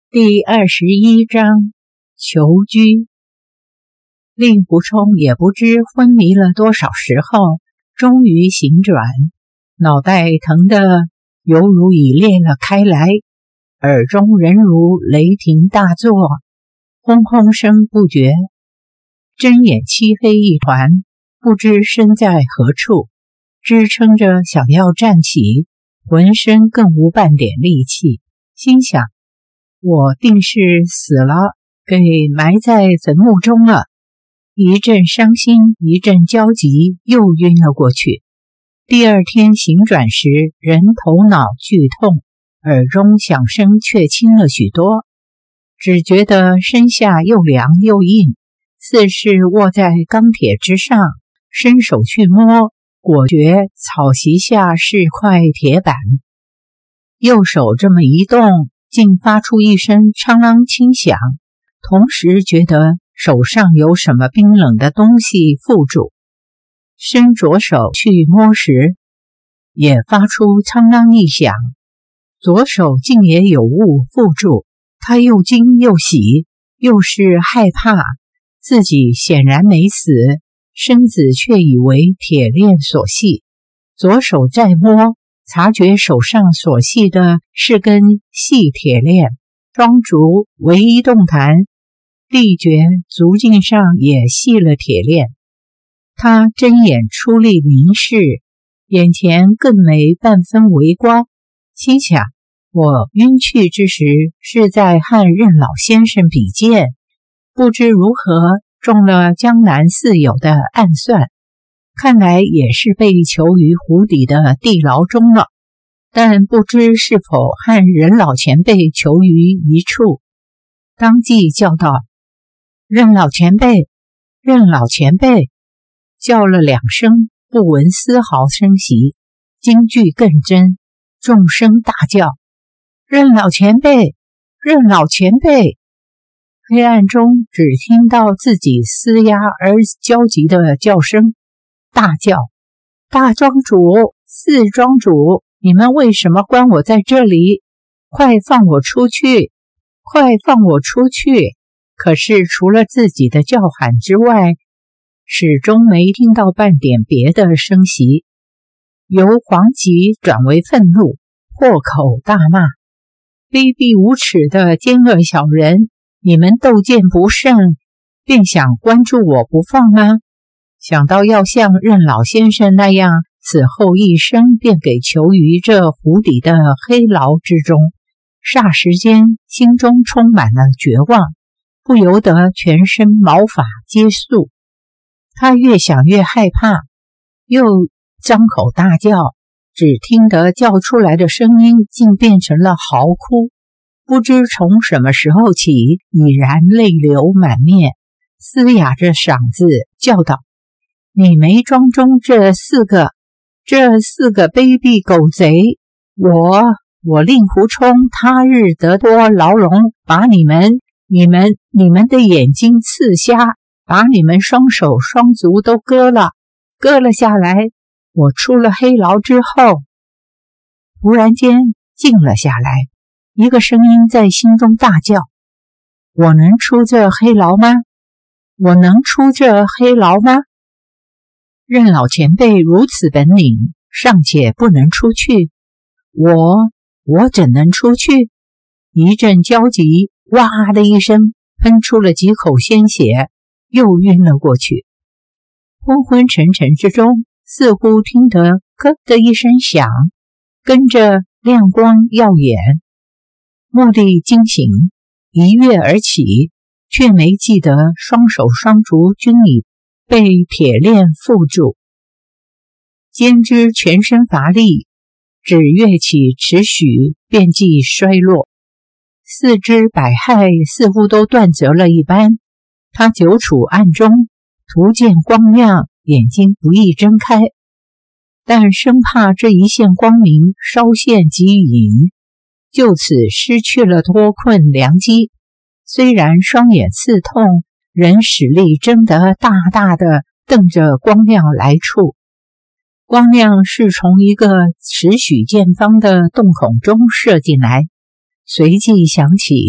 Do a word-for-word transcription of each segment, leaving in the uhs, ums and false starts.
第二十一章囚居。令狐冲也不知昏迷了多少时候，终于醒转，脑袋疼得犹如已裂了开来，耳中仍如雷霆大作，轰轰声不绝，睁眼漆黑一团，不知身在何处，支撑着想要站起，浑身更无半点力气，心想我定是死了，给埋在坟墓中了。一阵伤心，一阵焦急，又晕了过去。第二天醒转时，人头脑剧痛，耳中响声却轻了许多，只觉得身下又凉又硬，似是卧在钢铁之上，伸手去摸，果觉草席下是块铁板。右手这么一动，竟发出一声苍啷轻响，同时觉得手上有什么冰冷的东西附住。伸左手去摸时，也发出苍啷一响，左手竟也有物附住。他又惊又喜，又是害怕，自己显然没死，身子却以为铁链所系。左手再摸，察觉手上所系的是根细铁链，双足唯一动弹，力觉足胫上也系了铁链。他睁眼出力凝视，眼前更没半分微光，心想我晕去之时是在和任老先生比剑，不知如何中了江南四友的暗算，看来也是被囚于湖底的地牢中了，但不知是否和任老前辈囚于一处。当即叫道：任老前辈，任老前辈！叫了两声，不闻丝毫声息，惊惧更真，众声大叫：任老前辈，任老前辈！黑暗中只听到自己嘶哑而焦急的叫声，大叫：大庄主，四庄主，你们为什么关我在这里？快放我出去！快放我出去！可是除了自己的叫喊之外，始终没听到半点别的声息。由惶急转为愤怒，破口大骂：卑鄙无耻的奸恶小人，你们斗剑不胜，便想关住我不放吗？想到要像任老先生那样，此后一生便给囚于这湖底的黑牢之中，霎时间心中充满了绝望，不由得全身毛发皆竖。他越想越害怕，又张口大叫，只听得叫出来的声音竟变成了嚎哭，不知从什么时候起已然泪流满面，嘶哑着嗓子叫道：你梅庄中这四个这四个卑鄙狗贼，我我令狐冲他日得多牢笼，把你们你们你们的眼睛刺瞎，把你们双手双足都割了割了下来。我出了黑牢之后，突然间静了下来，一个声音在心中大叫：我能出这黑牢吗？我能出这黑牢吗？任老前辈如此本领，尚且不能出去，我我怎能出去？一阵焦急，哇的一声喷出了几口鲜血，又晕了过去。昏昏沉沉之中，似乎听得咯的一声响，跟着亮光耀眼，目地惊醒，一跃而起，却没记得双手双足均已被铁链缚住，兼之全身乏力，只跃起尺许便即衰落，四肢百骸似乎都断折了一般。他久处暗中，途见光亮，眼睛不易睁开，但生怕这一线光明稍现即隐，就此失去了脱困良机。虽然双眼刺痛，仍使力睁得大大的瞪着光亮来处。光亮是从一个尺许见方的洞孔中射进来，随即响起，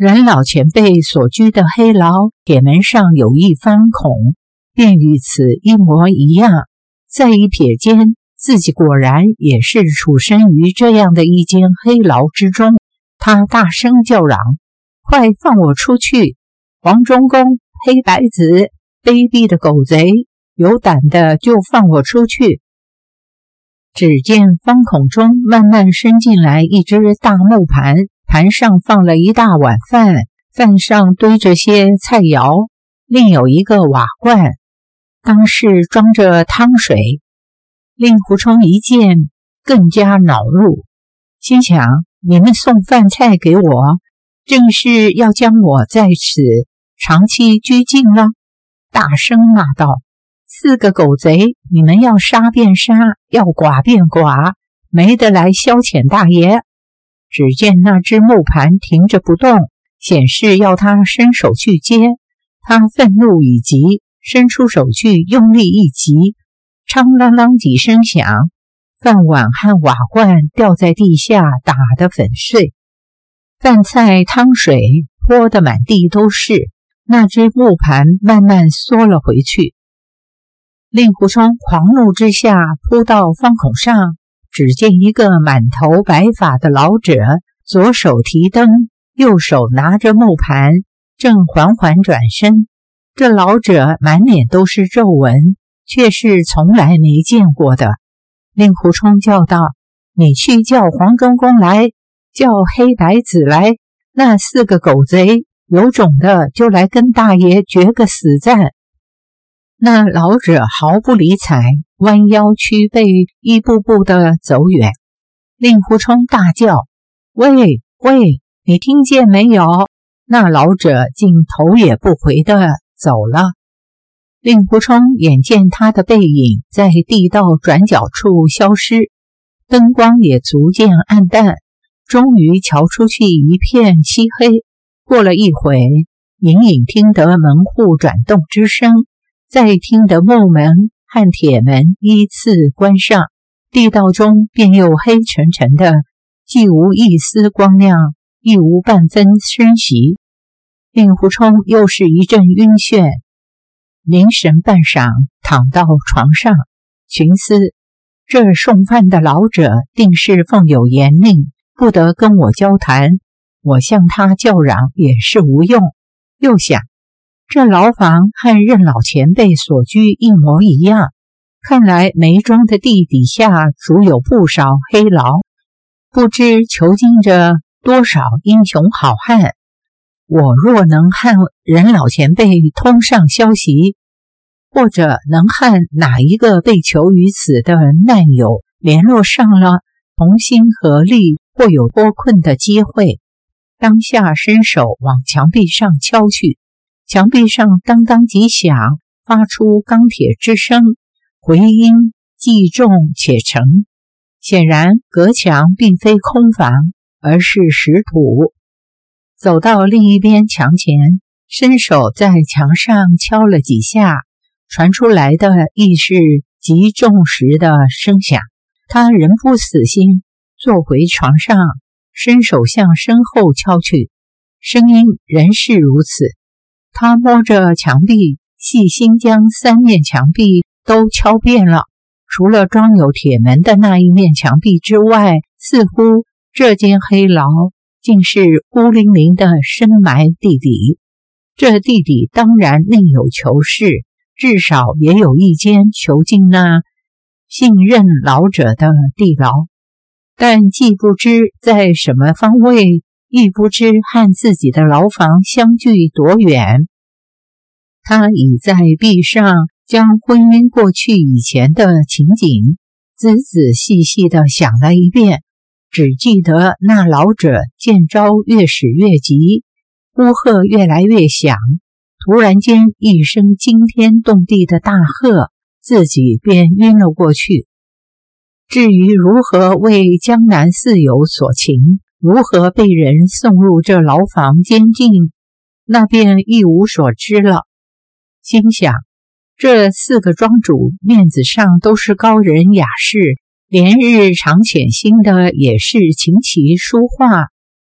人老前辈所居的黑牢铁门上有一方孔，便与此一模一样。再一瞥间，自己果然也是处身于这样的一间黑牢之中。他大声叫嚷：快放我出去！黄忠公、黑白子，卑鄙的狗贼，有胆的就放我出去！只见方孔中慢慢伸进来一只大木盘，盘上放了一大碗饭，饭上堆着些菜肴，另有一个瓦罐，当是装着汤水。令狐冲一见，更加恼怒，心想：你们送饭菜给我，正是要将我在此长期拘禁了。大声骂道：四个狗贼，你们要杀便杀，要剐便剐，没得来消遣大爷。只见那只木盘停着不动，显示要他伸手去接。他愤怒已极，伸出手去，用力一击，昌啷啷几声响，饭碗和瓦罐掉在地下，打得粉碎，饭菜汤水泼得满地都是。那只木盘慢慢缩了回去。令狐冲狂怒之下扑到方孔上，只见一个满头白发的老者，左手提灯，右手拿着木盘，正缓缓转身。这老者满脸都是皱纹，却是从来没见过的。令狐冲叫道：你去叫黄忠公来，叫黑白子来，那四个狗贼有种的就来跟大爷决个死战。那老者毫不理睬，弯腰屈背，一步步的走远。令狐冲大叫：喂喂，你听见没有？那老者竟头也不回的走了。令狐冲眼见他的背影在地道转角处消失，灯光也逐渐暗淡，终于瞧出去一片漆黑。过了一会，隐隐听得门户转动之声，再听得木门和铁门依次关上，地道中便又黑沉沉的，既无一丝光亮，亦无半分声息。令狐冲又是一阵晕眩，凝神半晌，躺到床上，寻思：这送饭的老者定是奉有严令，不得跟我交谈，我向他叫嚷也是无用。又想，这牢房和任老前辈所居一模一样，看来梅庄的地底下足有不少黑牢，不知囚禁着多少英雄好汉。我若能和任老前辈通上消息，或者能和哪一个被囚于此的难友联络上了，同心合力，或有脱困的机会。当下伸手往墙壁上敲去，墙壁上当当几响，发出钢铁之声，回音既重且沉。显然隔墙并非空房，而是实土。走到另一边墙前，伸手在墙上敲了几下，传出来的亦是极重实的声响。他仍不死心，坐回床上，伸手向身后敲去，声音仍是如此。他摸着墙壁，细心将三面墙壁都敲遍了，除了装有铁门的那一面墙壁之外，似乎这间黑牢竟是孤零零的深埋地底。这地底当然另有囚室，至少也有一间囚禁那信任老者的地牢，但既不知在什么方位，亦不知和自己的牢房相距多远。他已在壁上将昏晕过去以前的情景仔仔细细地想了一遍，只记得那老者见招越使越急，呼喝越来越响，突然间一声惊天动地的大喝，自己便晕了过去。至于如何为江南四友所擒，如何被人送入这牢房监禁，那便一无所知了。心想，这四个庄主面子上都是高人雅士，连日常潜心的也是琴棋书画，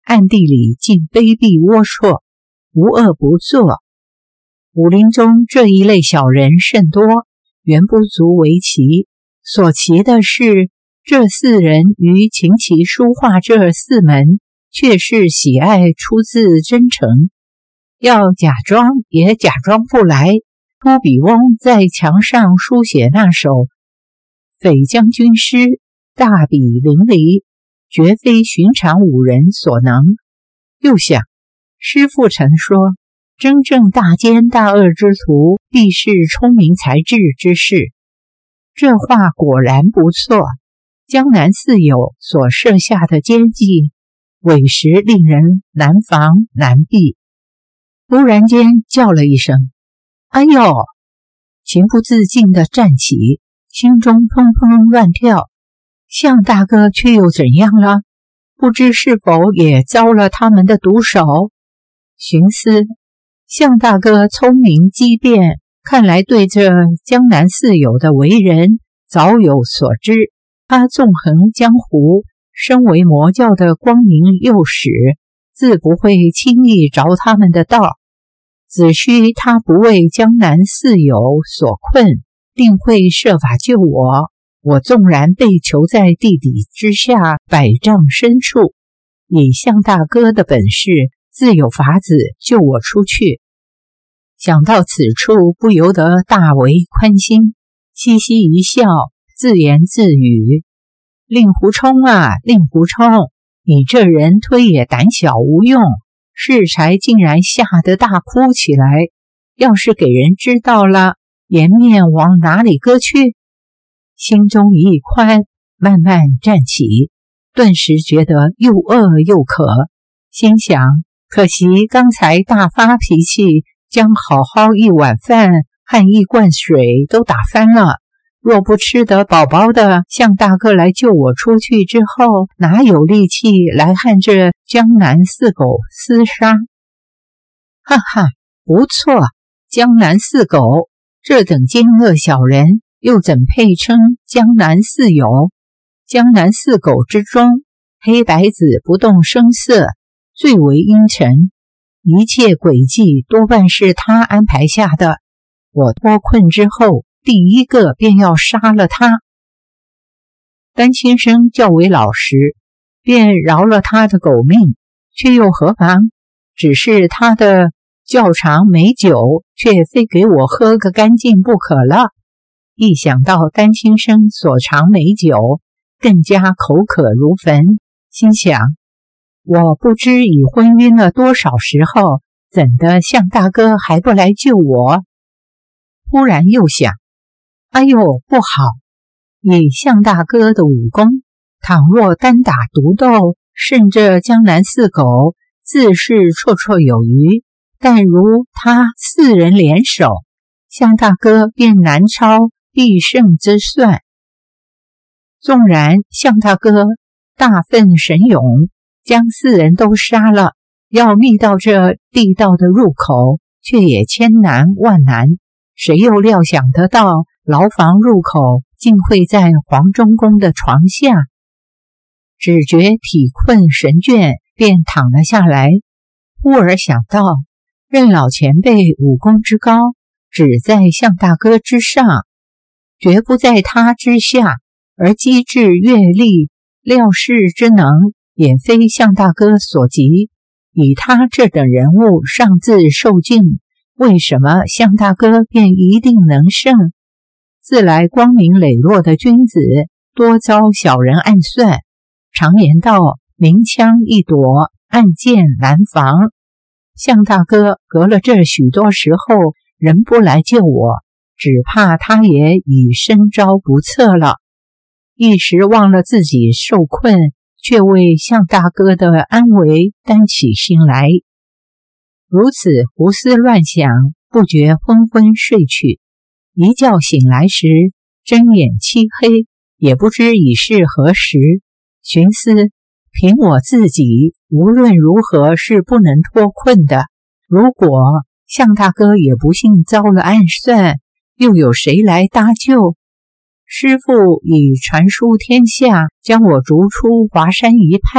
暗地里竟卑鄙龌龊，无恶不作。武林中这一类小人甚多，原不足为奇。所奇的是，这四人于琴棋书画这四门，却是喜爱出自真诚，要假装也假装不来。秃比翁在墙上书写那首匪将军诗，大笔淋漓，绝非寻常武人所能。又想，师父曾说，真正大奸大恶之徒，必是聪明才智之士。这话果然不错。江南四友所设下的奸计，委实令人难防难避。突然间叫了一声：“哎呦！”情不自禁地站起，心中砰砰乱跳。向大哥却又怎样了？不知是否也遭了他们的毒手？寻思，向大哥聪明机变，看来对这江南四友的为人早有所知。他纵横江湖，身为魔教的光明右使，自不会轻易着他们的道。只需他不为江南四友所困，定会设法救我。我纵然被囚在地底之下百丈深处，以向大哥的本事，自有法子救我出去。想到此处，不由得大为宽心，嘻嘻一笑，自言自语：“令狐冲啊，令狐冲，你这人推也胆小无用，适才竟然吓得大哭起来。要是给人知道了，颜面往哪里搁去？”心中一宽，慢慢站起，顿时觉得又饿又渴，心想：可惜刚才大发脾气，将好好一碗饭和一罐水都打翻了。若不吃得饱饱的，向大哥来救我出去之后，哪有力气来和这江南四狗厮杀？哈哈，不错，江南四狗，这等奸恶小人，又怎配称江南四友？江南四狗之中，黑白子不动声色，最为阴沉，一切诡计多半是他安排下的。我脱困之后，第一个便要杀了他。丹青生较为老实，便饶了他的狗命，却又何妨？只是他的窖藏美酒，却非给我喝个干净不可了。一想到丹青生所藏美酒，更加口渴如焚，心想：我不知已昏晕了多少时候，怎的向大哥还不来救我？忽然又想：哎呦，不好！以向大哥的武功，倘若单打独斗，胜这江南四狗，自是绰绰有余。但如他四人联手，向大哥便难超必胜之算。纵然向大哥大愤神勇，将四人都杀了，要觅到这地道的入口，却也千难万难。谁又料想得到，牢房入口竟会在黄忠公的床下？只觉体困神倦，便躺了下来。忽而想到，任老前辈武功之高，只在向大哥之上，绝不在他之下，而机智阅历、料事之能，也非向大哥所及。以他这等人物尚自受敬，为什么向大哥便一定能胜？自来光明磊落的君子，多遭小人暗算。常言道：明枪易躲，暗箭难防。向大哥隔了这许多时候，仍不来救我，只怕他也已身招不测了。一时忘了自己受困，却为向大哥的安危担起心来。如此胡思乱想，不觉昏昏睡去。一觉醒来时，睁眼漆黑，也不知已是何时。寻思，凭我自己，无论如何是不能脱困的。如果向大哥也不幸遭了暗算，又有谁来搭救？师父已传书天下，将我逐出华山一派，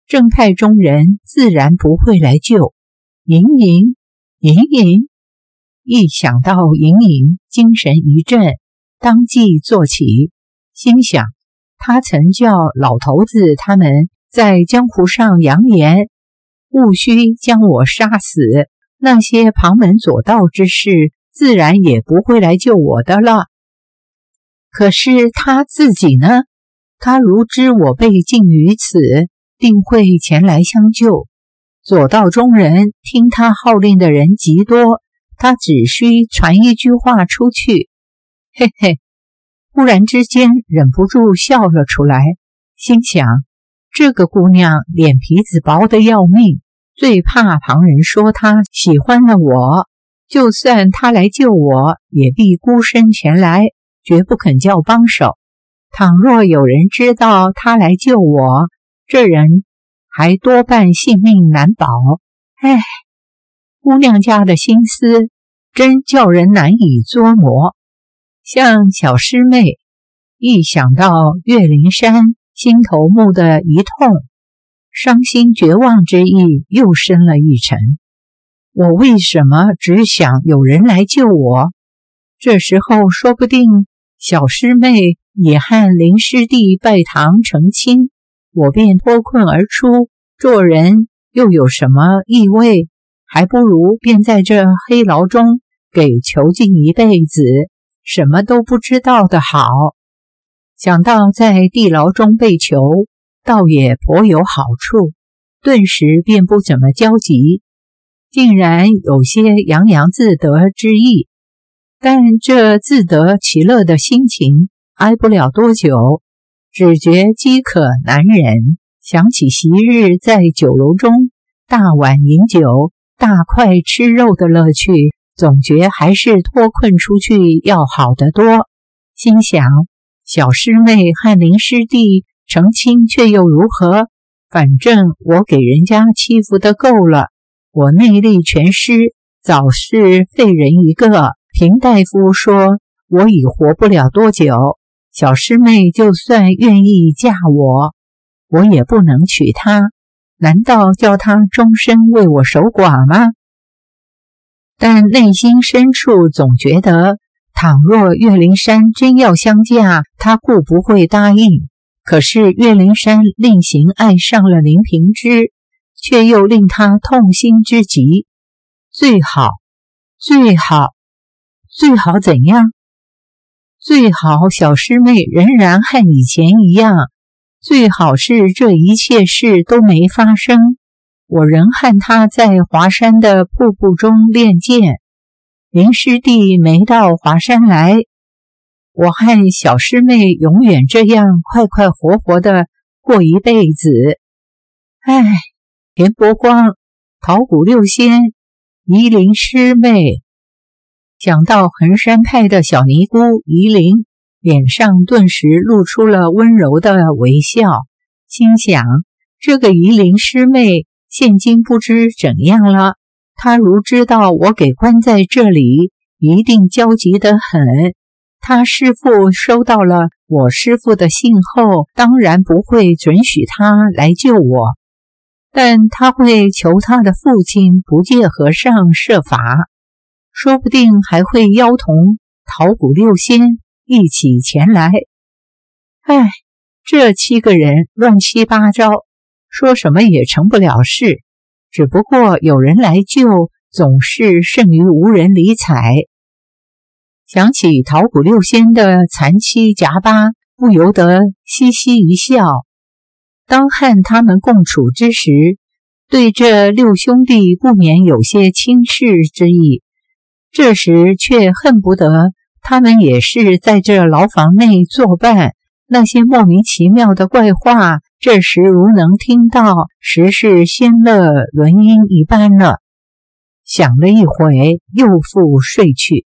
正派中人自然不会来救。莹莹，莹莹，一想到莹莹，精神一振，当即坐起，心想他曾叫老头子他们在江湖上扬言，务须将我杀死，那些旁门左道之事自然也不会来救我的了。可是他自己呢？他如知我被禁于此，定会前来相救。左道中人听他号令的人极多，他只需传一句话出去。嘿嘿，忽然之间忍不住笑了出来，心想这个姑娘脸皮子薄得要命，最怕旁人说她喜欢了我，就算她来救我，也必孤身前来，绝不肯叫帮手。倘若有人知道她来救我，这人还多半性命难保。唉，姑娘家的心思真叫人难以捉摸。像小师妹，一想到岳灵珊，心头蓦地一痛，伤心绝望之意又深了一层。我为什么只想有人来救我？这时候说不定小师妹也和林师弟拜堂成亲，我便脱困而出，做人又有什么意味？还不如便在这黑牢中给囚禁一辈子，什么都不知道的好。想到在地牢中被囚，倒也颇有好处，顿时便不怎么焦急，竟然有些洋洋自得之意。但这自得其乐的心情挨不了多久，只觉饥渴难忍，想起昔日在酒楼中大碗饮酒、大块吃肉的乐趣，总觉还是脱困出去要好得多。心想小师妹和林师弟成亲却又如何？反正我给人家欺负得够了，我内力全失，早是废人一个。平大夫说我已活不了多久，小师妹就算愿意嫁我，我也不能娶她，难道叫她终身为我守寡吗？但内心深处总觉得，倘若岳灵珊真要相嫁，她固不会答应。可是岳灵珊另行爱上了林平之，却又令她痛心之极。最好，最好，最好怎样？最好小师妹仍然和以前一样，最好是这一切事都没发生，我仍和她在华山的瀑布中练剑，林师弟没到华山来，我和小师妹永远这样快快活活的过一辈子。唉，田伯光、桃谷六仙、夷陵师妹，想到衡山派的小尼姑夷陵，脸上顿时露出了温柔的微笑，心想这个夷陵师妹现今不知怎样了，她如知道我给关在这里，一定焦急得很。她师父收到了我师父的信后，当然不会准许她来救我，但她会求她的父亲不戒和尚设法，说不定还会邀同桃谷六仙一起前来。唉，这七个人乱七八糟，说什么也成不了事，只不过有人来救，总是胜于无人理睬。想起桃谷六仙的残妻夹巴，不由得嘻嘻一笑。当和他们共处之时，对这六兄弟不免有些轻视之意，这时却恨不得他们也是在这牢房内作伴，那些莫名其妙的怪话，这时如能听到，实是仙乐轮音一般了。想了一回，又复睡去。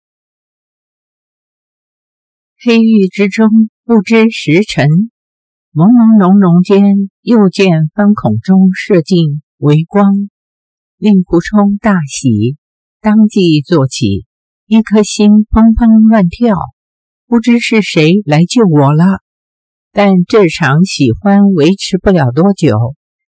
黑狱之中，不知时辰，朦朦胧胧间，又见方孔中射进微光，令蒲冲大喜，当即坐起，一颗心砰砰乱跳，不知是谁来救我了。但这场喜欢维持不了多久，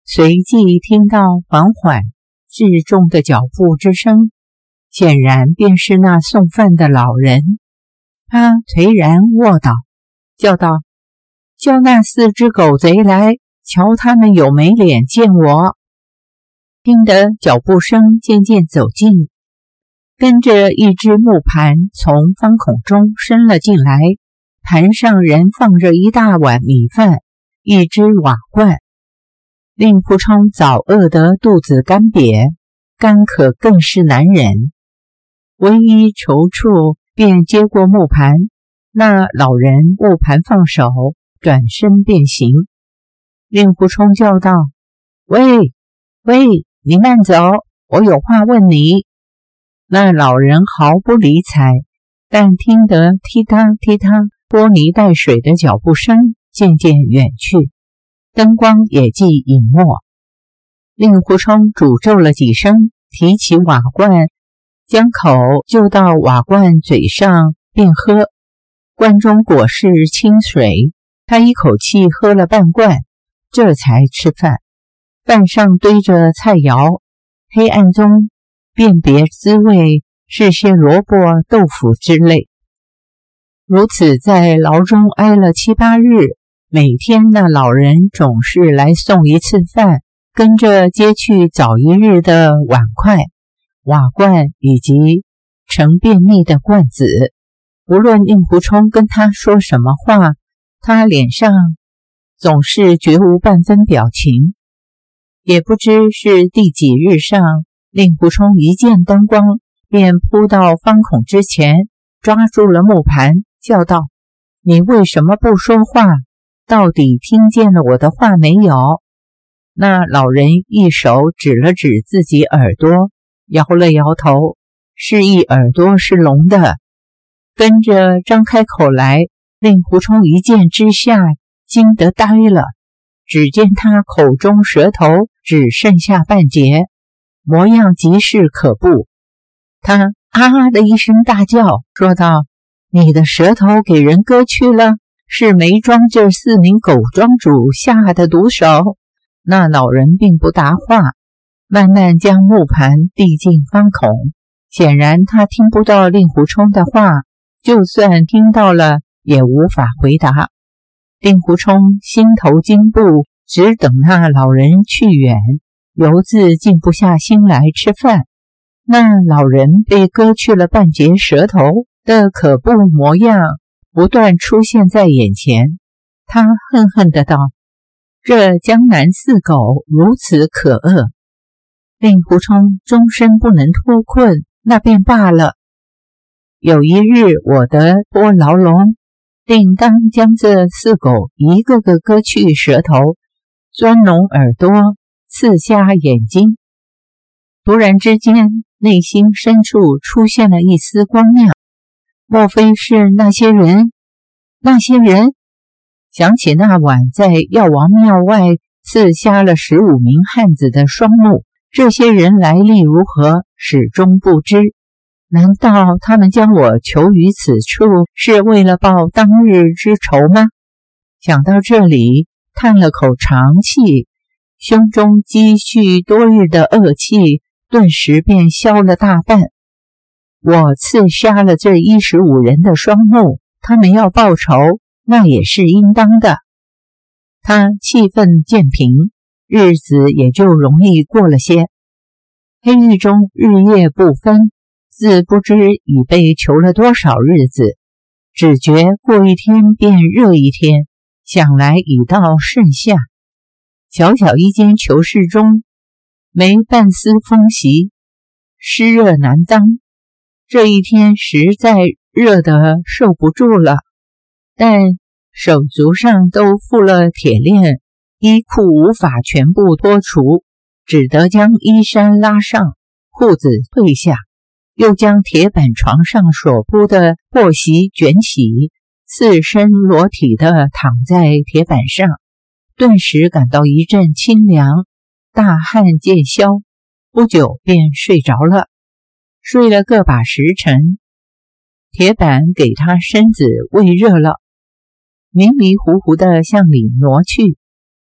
随即听到缓缓至重的脚步之声，显然便是那送饭的老人。他颓然卧倒，叫道：叫那四只狗贼来，瞧他们有没脸见我。听得脚步声渐渐走近，跟着一只木盘从方孔中伸了进来，盘上仍放着一大碗米饭，一只瓦罐。令狐冲早饿得肚子干瘪，干渴更是难忍，唯一踌躇便接过木盘。那老人木盘放手，转身便行。令狐冲叫道：喂喂，你慢走，我有话问你。那老人毫不理睬，但听得踢踏踢踏拖泥带水的脚步声渐渐远去，灯光也既隐没。令狐冲诅咒了几声，提起瓦罐，将口就到瓦罐嘴上便喝。罐中果是清水，他一口气喝了半罐，这才吃饭。饭上堆着菜肴，黑暗中辨别滋味，是些萝卜、豆腐之类。如此在牢中挨了七八日，每天那老人总是来送一次饭，跟着接去早一日的碗筷、瓦罐以及盛便秘的罐子。无论令狐冲跟他说什么话，他脸上总是绝无半分表情。也不知是第几日上，令狐冲一见灯光，便扑到方孔之前，抓住了木盘，叫道：你为什么不说话？到底听见了我的话没有？那老人一手指了指自己耳朵，摇了摇头，示意耳朵是聋的，跟着张开口来。令狐冲一见之下惊得呆了，只见他口中舌头只剩下半截，模样极是可怖。他啊的一声大叫，说道：你的舌头给人割去了，是梅庄这四名狗庄主下的毒手。那老人并不答话，慢慢将木盘递进方孔，显然他听不到令狐冲的话，就算听到了也无法回答。令狐冲心头惊怖，只等那老人去远，犹自静不下心来吃饭。那老人被割去了半截舌头的可怖模样不断出现在眼前，他恨恨的道：这江南四狗如此可恶，令狐冲终身不能脱困，那便罢了。有一日我得脱牢笼，定当将这四狗一个个割去舌头，钻聋耳朵，刺瞎眼睛。突然之间，内心深处出现了一丝光亮，莫非是那些人？那些人？想起那晚在药王庙外刺瞎了十五名汉子的双目，这些人来历如何，始终不知。难道他们将我囚于此处，是为了报当日之仇吗？想到这里，叹了口长气，胸中积蓄多日的恶气顿时便消了大半。我刺瞎了这一十五人的双目，他们要报仇，那也是应当的。他气愤渐平，日子也就容易过了些。黑狱中日夜不分，自不知已被囚了多少日子，只觉过一天便热一天，想来已到盛夏。小小一间囚室中，没半丝风息，湿热难当。这一天实在热得受不住了，但手足上都附了铁链，衣裤无法全部脱除，只得将衣衫拉上，裤子褪下，又将铁板床上所铺的破席卷起，赤身裸体地躺在铁板上，顿时感到一阵清凉，大汗渐消，不久便睡着了。睡了个把时辰，铁板给他身子喂热了，迷迷糊糊地向里挪去，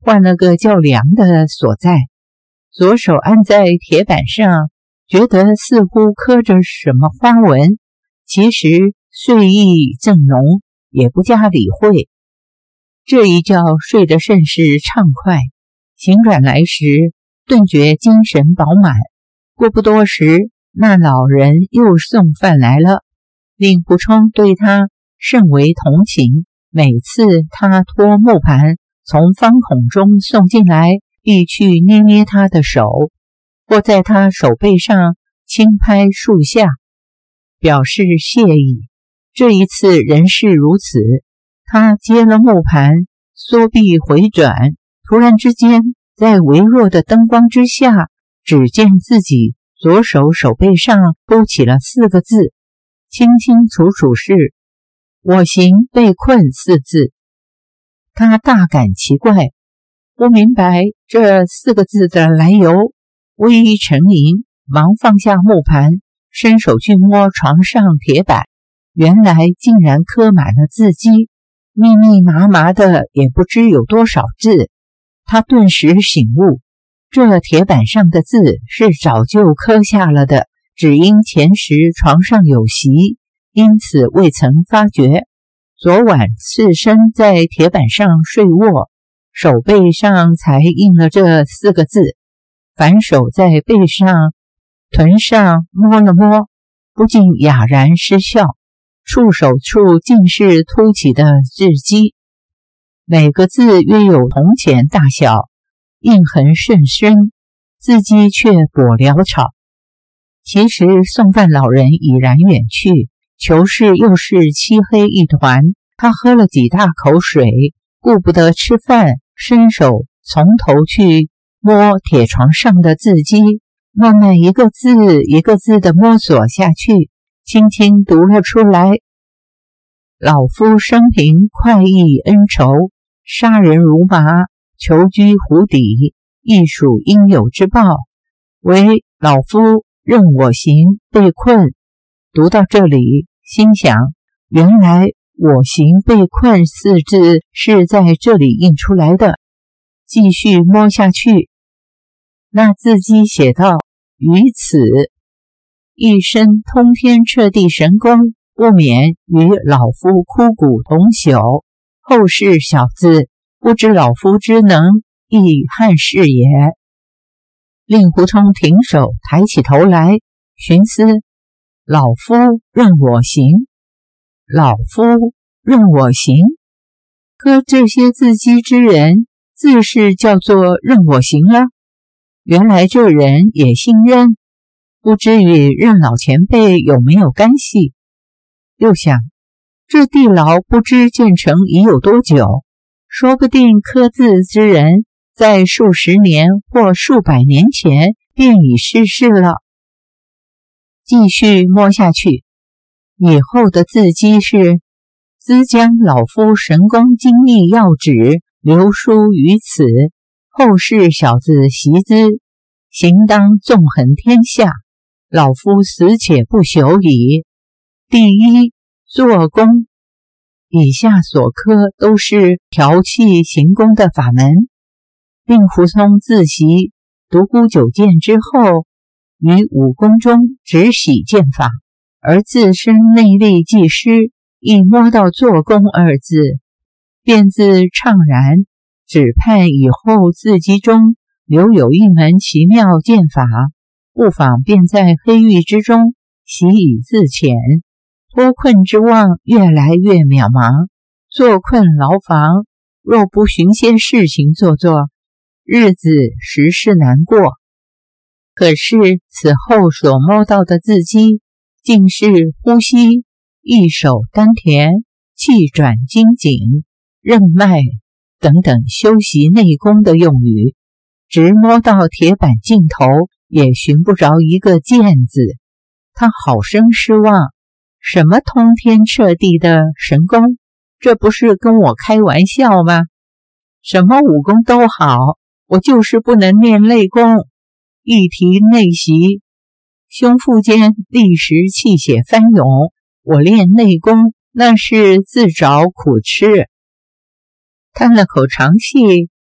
换了个较凉的所在，左手按在铁板上，觉得似乎刻着什么花纹，其实睡意正浓，也不加理会。这一觉睡得甚是畅快，醒转来时顿觉精神饱满。过不多时，那老人又送饭来了，令狐冲对他甚为同情，每次他托木盘从方孔中送进来，必去捏捏他的手，或在他手背上轻拍数下，表示谢意。这一次仍是如此，他接了木盘，缩臂回转，突然之间，在微弱的灯光之下，只见自己左手手背上勾起了四个字，清清楚楚是我行被困四字。他大感奇怪，不明白这四个字的来由，微一沉吟，忙放下木盘，伸手去摸床上铁板，原来竟然刻满了字迹，密密麻麻的，也不知有多少字。他顿时醒悟，这铁板上的字是早就刻下了的，只因前时床上有席，因此未曾发觉。昨晚赤身在铁板上睡卧，手背上才印了这四个字，反手在背上、臀上摸了摸，不禁哑然失笑。触手处尽是凸起的字迹，每个字约有铜钱大小，印痕甚深，字迹却颇潦草。其实送饭老人已然远去，囚室又是漆黑一团，他喝了几大口水，顾不得吃饭，伸手从头去摸铁床上的字迹，慢慢一个字一个字地摸索下去，轻轻读了出来：老夫生平快意恩仇，杀人如麻，囚居湖底，亦属应有之报，唯老夫任我行被困。读到这里，心想，原来我行被困四字是在这里印出来的。继续摸下去，那字迹写道：于此一身通天彻地神功，不免与老夫枯骨同朽。后世小子不知老夫之能，亦憾事也。令狐冲停手，抬起头来寻思：老夫任我行，老夫任我行。刻这些字迹之人，自是叫做任我行了。原来这人也姓任，不知与任老前辈有没有干系。又想，这地牢不知建成已有多久，说不定刻字之人在数十年或数百年前便已逝世了。继续摸下去，以后的字迹是：兹将老夫神功精密要旨留书于此，后世小子习之，行当纵横天下，老夫死且不朽矣。第一，做功。以下所刻都是调气行功的法门。令狐冲自习独孤九剑之后，于武功中只喜剑法，而自身内力既失，一摸到做功二字，便自怅然，只盼以后字迹中留有一门奇妙剑法，不妨便在黑狱之中习以自遣。脱困之望越来越渺茫，坐困牢房，若不寻些事情做做，日子实是难过。可是此后所摸到的字迹，竟是呼吸、一手丹田、气转筋颈、任脉等等修习内功的用语，直摸到铁板尽头，也寻不着一个剑字。他好生失望，什么通天彻地的神功，这不是跟我开玩笑吗？什么武功都好，我就是不能练内功。一提内习，胸腹间立时气血翻涌，我练内功那是自找苦吃。叹了口长气，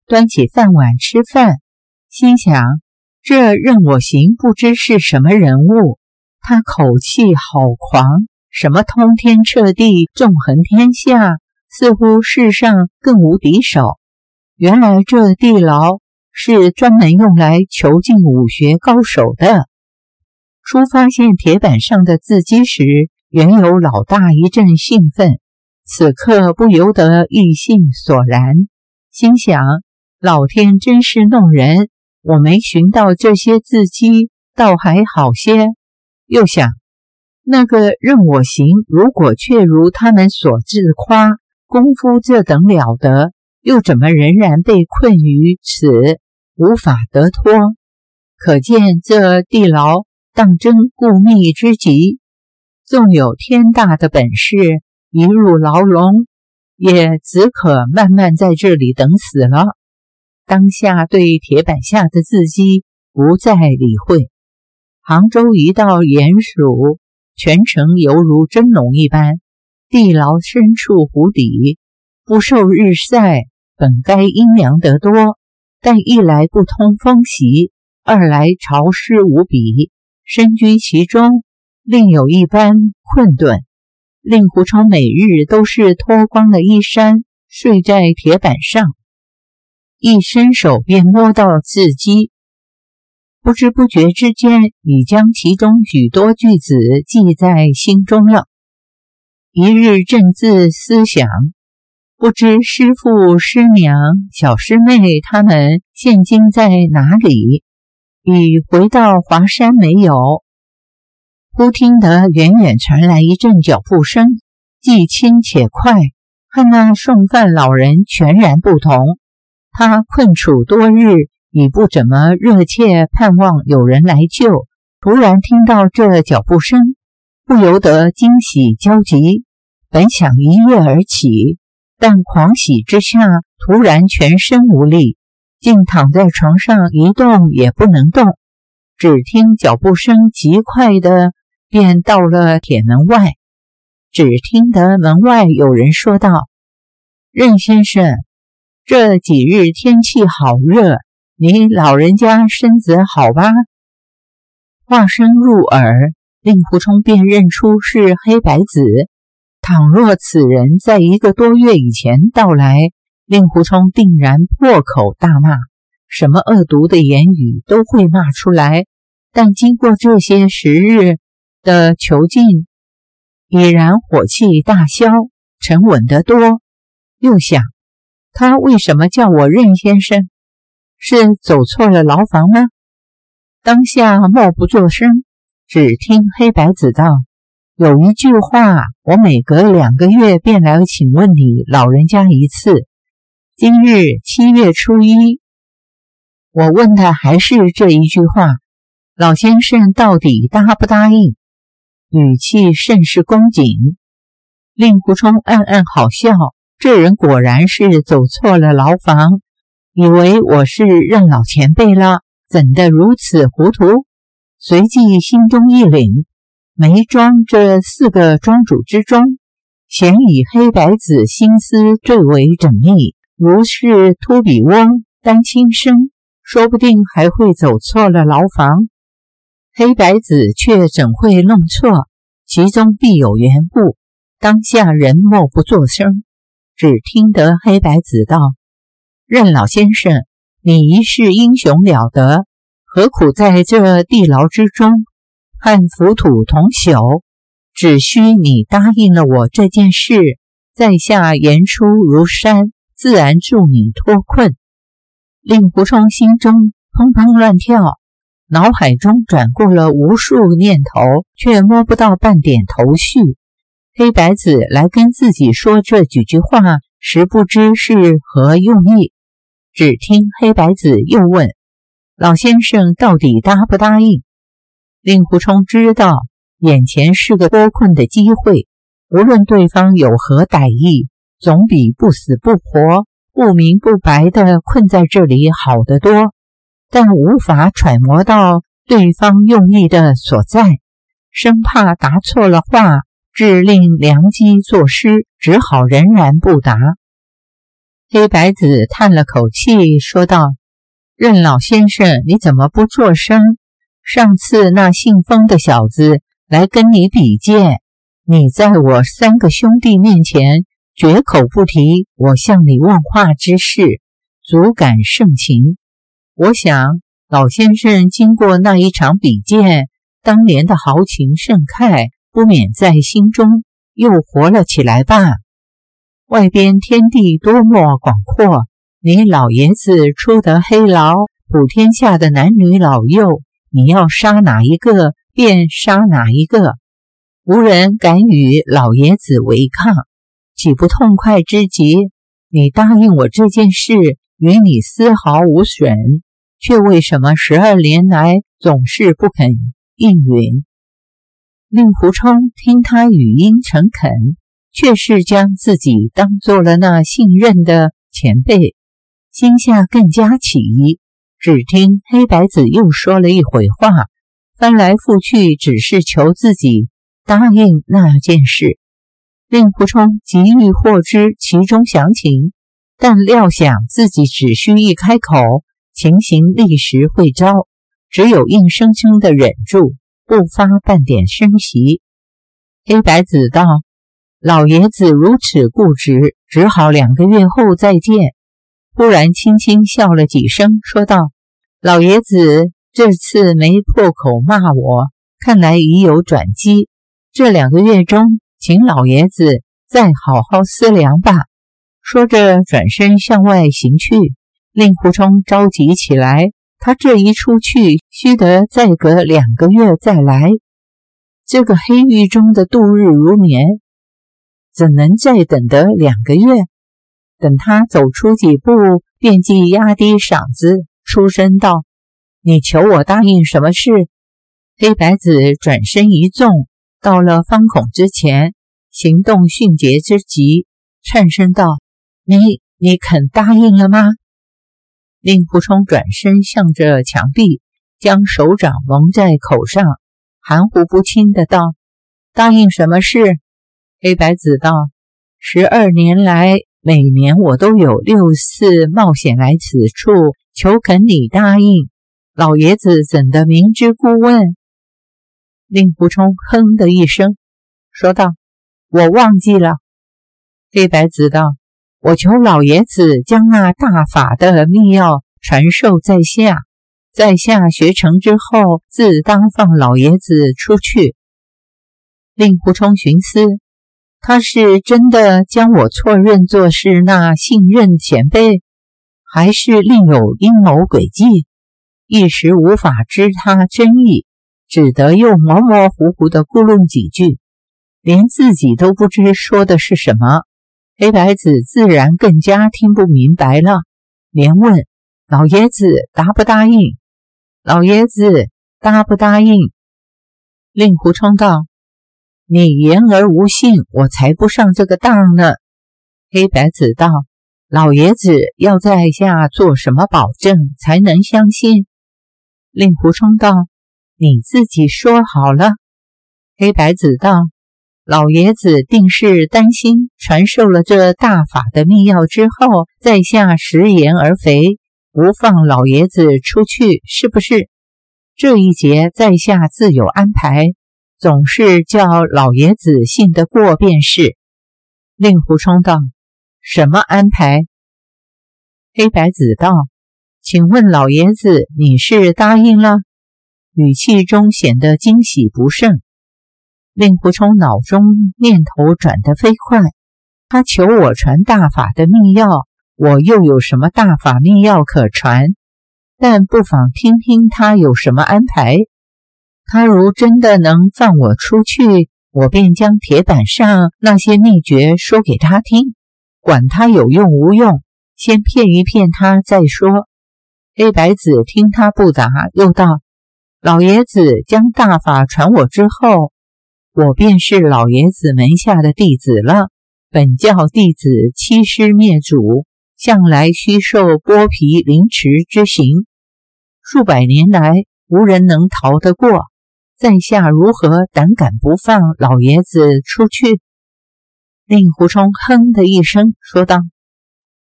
端起饭碗吃饭，心想这任我行不知是什么人物，他口气好狂，什么通天彻地纵横天下，似乎世上更无敌手。原来这地牢是专门用来囚禁武学高手的。初发现铁板上的字迹时，原有老大一阵兴奋，此刻不由得意兴索然，心想老天真是弄人，我没寻到这些字迹倒还好些。又想那个任我行如果确如他们所自夸，功夫这等了得，又怎么仍然被困于此，无法得脱？可见这地牢当真固密之极，纵有天大的本事，一入牢笼，也只可慢慢在这里等死了。当下对铁板下的字迹不再理会。杭州一到鼹鼠，全城犹如蒸笼一般，地牢深处湖底，不受日晒，本该阴凉得多，但一来不通风习，二来潮湿无比，身居其中，另有一般困顿。令狐冲每日都是脱光了衣衫，睡在铁板上，一伸手便摸到字迹，不知不觉之间已将其中许多句子记在心中了。一日正自思想，不知师父师娘小师妹他们现今在哪里，已回到华山没有？忽听得远远传来一阵脚步声，既轻且快，和那送饭老人全然不同。他困处多日，已不怎么热切盼望有人来救，突然听到这脚步声，不由得惊喜交集，本想一跃而起，但狂喜之下突然全身无力，竟躺在床上一动也不能动。只听脚步声极快的便到了铁门外，只听得门外有人说道：任先生，这几日天气好热，你老人家身子好吧？话声入耳，令狐冲便认出是黑白子。倘若此人在一个多月以前到来，令狐冲定然破口大骂，什么恶毒的言语都会骂出来。但经过这些时日的囚禁，已然火气大消，沉稳得多。又想，他为什么叫我任先生？是走错了牢房吗？当下默不作声，只听黑白子道：有一句话，我每隔两个月便来请问你老人家一次。今日七月初一，我问他还是这一句话，老先生到底答不答应？语气甚是恭谨。令狐冲暗暗好笑，这人果然是走错了牢房，以为我是任老前辈了，怎的如此糊涂？随即心中一凛，梅庄这四个庄主之中，显以黑白子心思最为缜密，如是秃比翁、丹青生，说不定还会走错了牢房。黑白子却怎会弄错？其中必有缘故。当下人默不作声，只听得黑白子道：任老先生，你一世英雄了得，何苦在这地牢之中和浮土同朽？只需你答应了我这件事，在下言出如山，自然助你脱困。令狐冲心中砰砰乱跳，脑海中转过了无数念头，却摸不到半点头绪。黑白子来跟自己说这几句话，实不知是何用意。只听黑白子又问：老先生到底答不答应？令狐冲知道眼前是个脱困的机会，无论对方有何歹意，总比不死不活、不明不白的困在这里好得多。但无法揣摩到对方用意的所在，生怕答错了话，致令良机作失，只好仍然不答。 黑白子叹了口气说道：任老先生，你怎么不作声？上次那姓封的小子来跟你比剑，你在我三个兄弟面前绝口不提我向你问话之事，足感盛情。我想老先生经过那一场比剑，当年的豪情盛慨不免在心中又活了起来吧。外边天地多么广阔，你老爷子出得黑牢，普天下的男女老幼，你要杀哪一个便杀哪一个，无人敢与老爷子违抗，岂不痛快之极？你答应我这件事与你丝毫无损，却为什么十二年来总是不肯应允？令狐冲听他语音诚恳，却是将自己当做了那信任的前辈，心下更加起疑。只听黑白子又说了一会话，翻来覆去只是求自己答应那件事。令狐冲急欲获知其中详情，但料想自己只需一开口，情形立时会招，只有硬生生地忍住，不发半点声息。黑白子道：老爷子如此固执，只好两个月后再见。忽然轻轻笑了几声，说道：老爷子这次没破口骂我，看来已有转机。这两个月中，请老爷子再好好思量吧。说着转身向外行去。令狐冲着急起来，他这一出去须得再隔两个月再来，这个黑狱中的度日如年，怎能再等得两个月？等他走出几步，便即压低嗓子出声道：你求我答应什么事？黑白子转身一纵，到了方孔之前，行动迅捷之极，颤声道：你你肯答应了吗？令狐冲转身向着墙壁，将手掌蒙在口上，含糊不清的道：答应什么事？黑白子道：十二年来，每年我都有六次冒险来此处，求恳你答应，老爷子怎的明知故问？令狐冲哼的一声，说道：我忘记了。黑白子道：我求老爷子将那大法的秘钥传授在下，在下学成之后，自当放老爷子出去。令狐冲寻思，他是真的将我错认作是那信任前辈，还是另有阴谋诡计？一时无法知他真意，只得又模模糊糊地咕噜几句，连自己都不知说的是什么。黑白子自然更加听不明白了，连问：老爷子答不答应？老爷子答不答应？令狐冲道：你言而无信，我才不上这个当呢。黑白子道：老爷子要在下做什么保证才能相信？令狐冲道：你自己说好了。黑白子道：老爷子定是担心传授了这大法的秘钥之后，在下食言而肥，不放老爷子出去，是不是？这一节在下自有安排，总是叫老爷子信得过便是。令狐冲道：什么安排？黑白子道：请问老爷子，你是答应了？语气中显得惊喜不胜。令狐冲脑中念头转得飞快，他求我传大法的秘钥，我又有什么大法秘钥可传？但不妨听听他有什么安排。他如真的能放我出去，我便将铁板上那些秘诀说给他听，管他有用无用，先骗一骗他再说。黑白子听他不答，又道：老爷子将大法传我之后，我便是老爷子门下的弟子了。本教弟子欺师灭祖，向来须受剥皮凌迟之刑，数百年来无人能逃得过，在下如何胆敢不放老爷子出去？令狐冲哼的一声说道：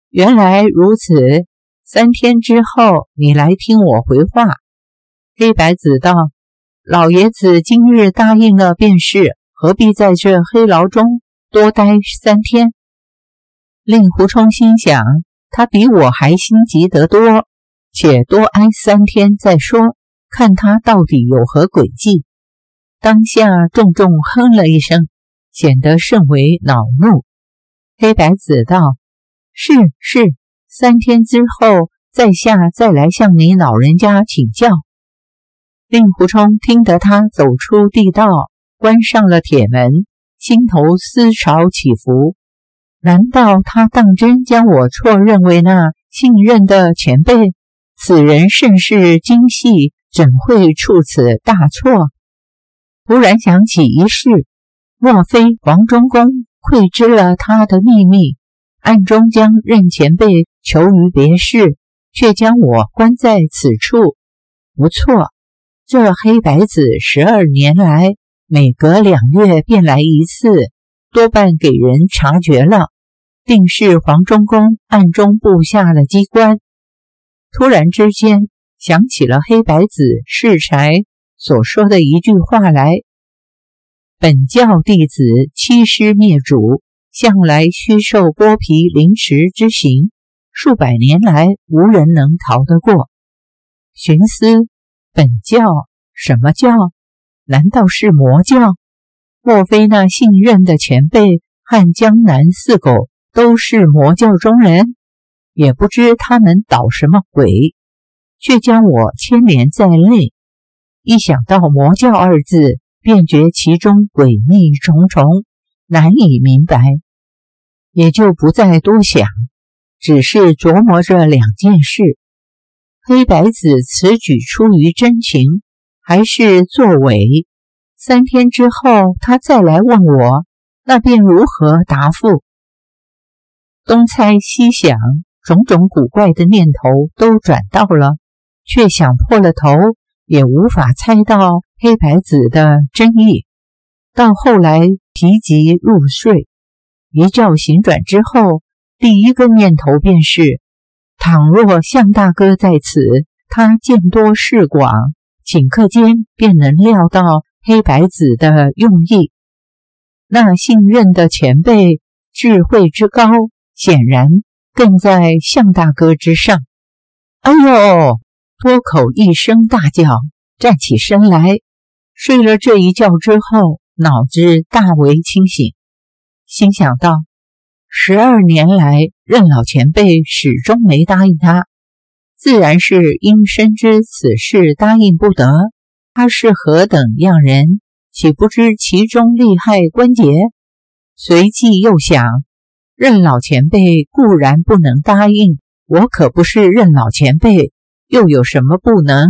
原来如此，三天之后你来听我回话。黑白子道：老爷子今日答应了便是，何必在这黑牢中多待三天？令狐冲心想，他比我还心急得多，且多挨三天再说，看他到底有何诡计。当下重重哼了一声，显得甚为恼怒。黑白子道：是是，三天之后在下再来向你老人家请教。令狐冲听得他走出地道，关上了铁门，心头思潮起伏。难道他当真将我错认为那信任的前辈？此人甚是精细，怎会出此大错？突然想起一事，莫非黄忠公窥知了他的秘密，暗中将任前辈囚于别室，却将我关在此处？不错，这黑白子十二年来，每隔两月便来一次，多半给人察觉了，定是黄忠公暗中布下了机关。突然之间想起了黑白子适才所说的一句话来：本教弟子欺师灭主，向来须受剥皮凌迟之刑，数百年来无人能逃得过。寻思，本教什么教？难道是魔教？莫非那信任的前辈和江南四狗都是魔教中人？也不知他们捣什么鬼，却将我牵连在内。一想到魔教二字，便觉其中诡秘重重，难以明白，也就不再多想，只是琢磨着两件事：黑白子此举出于真情，还是作伪？三天之后他再来问我，那便如何答复？东猜西想，种种古怪的念头都转到了，却想破了头，也无法猜到黑白子的真意。到后来疲极入睡，一觉醒转之后，第一个念头便是：倘若向大哥在此，他见多识广，顷刻间便能料到黑白子的用意。那信任的前辈智慧之高，显然更在向大哥之上。哎呦！脱口一声大叫，站起身来。睡了这一觉之后，脑子大为清醒，心想到：十二年来，任老前辈始终没答应他，自然是因深知此事答应不得。他是何等样人，岂不知其中利害关节？随即又想，任老前辈固然不能答应，我可不是任老前辈，又有什么不能？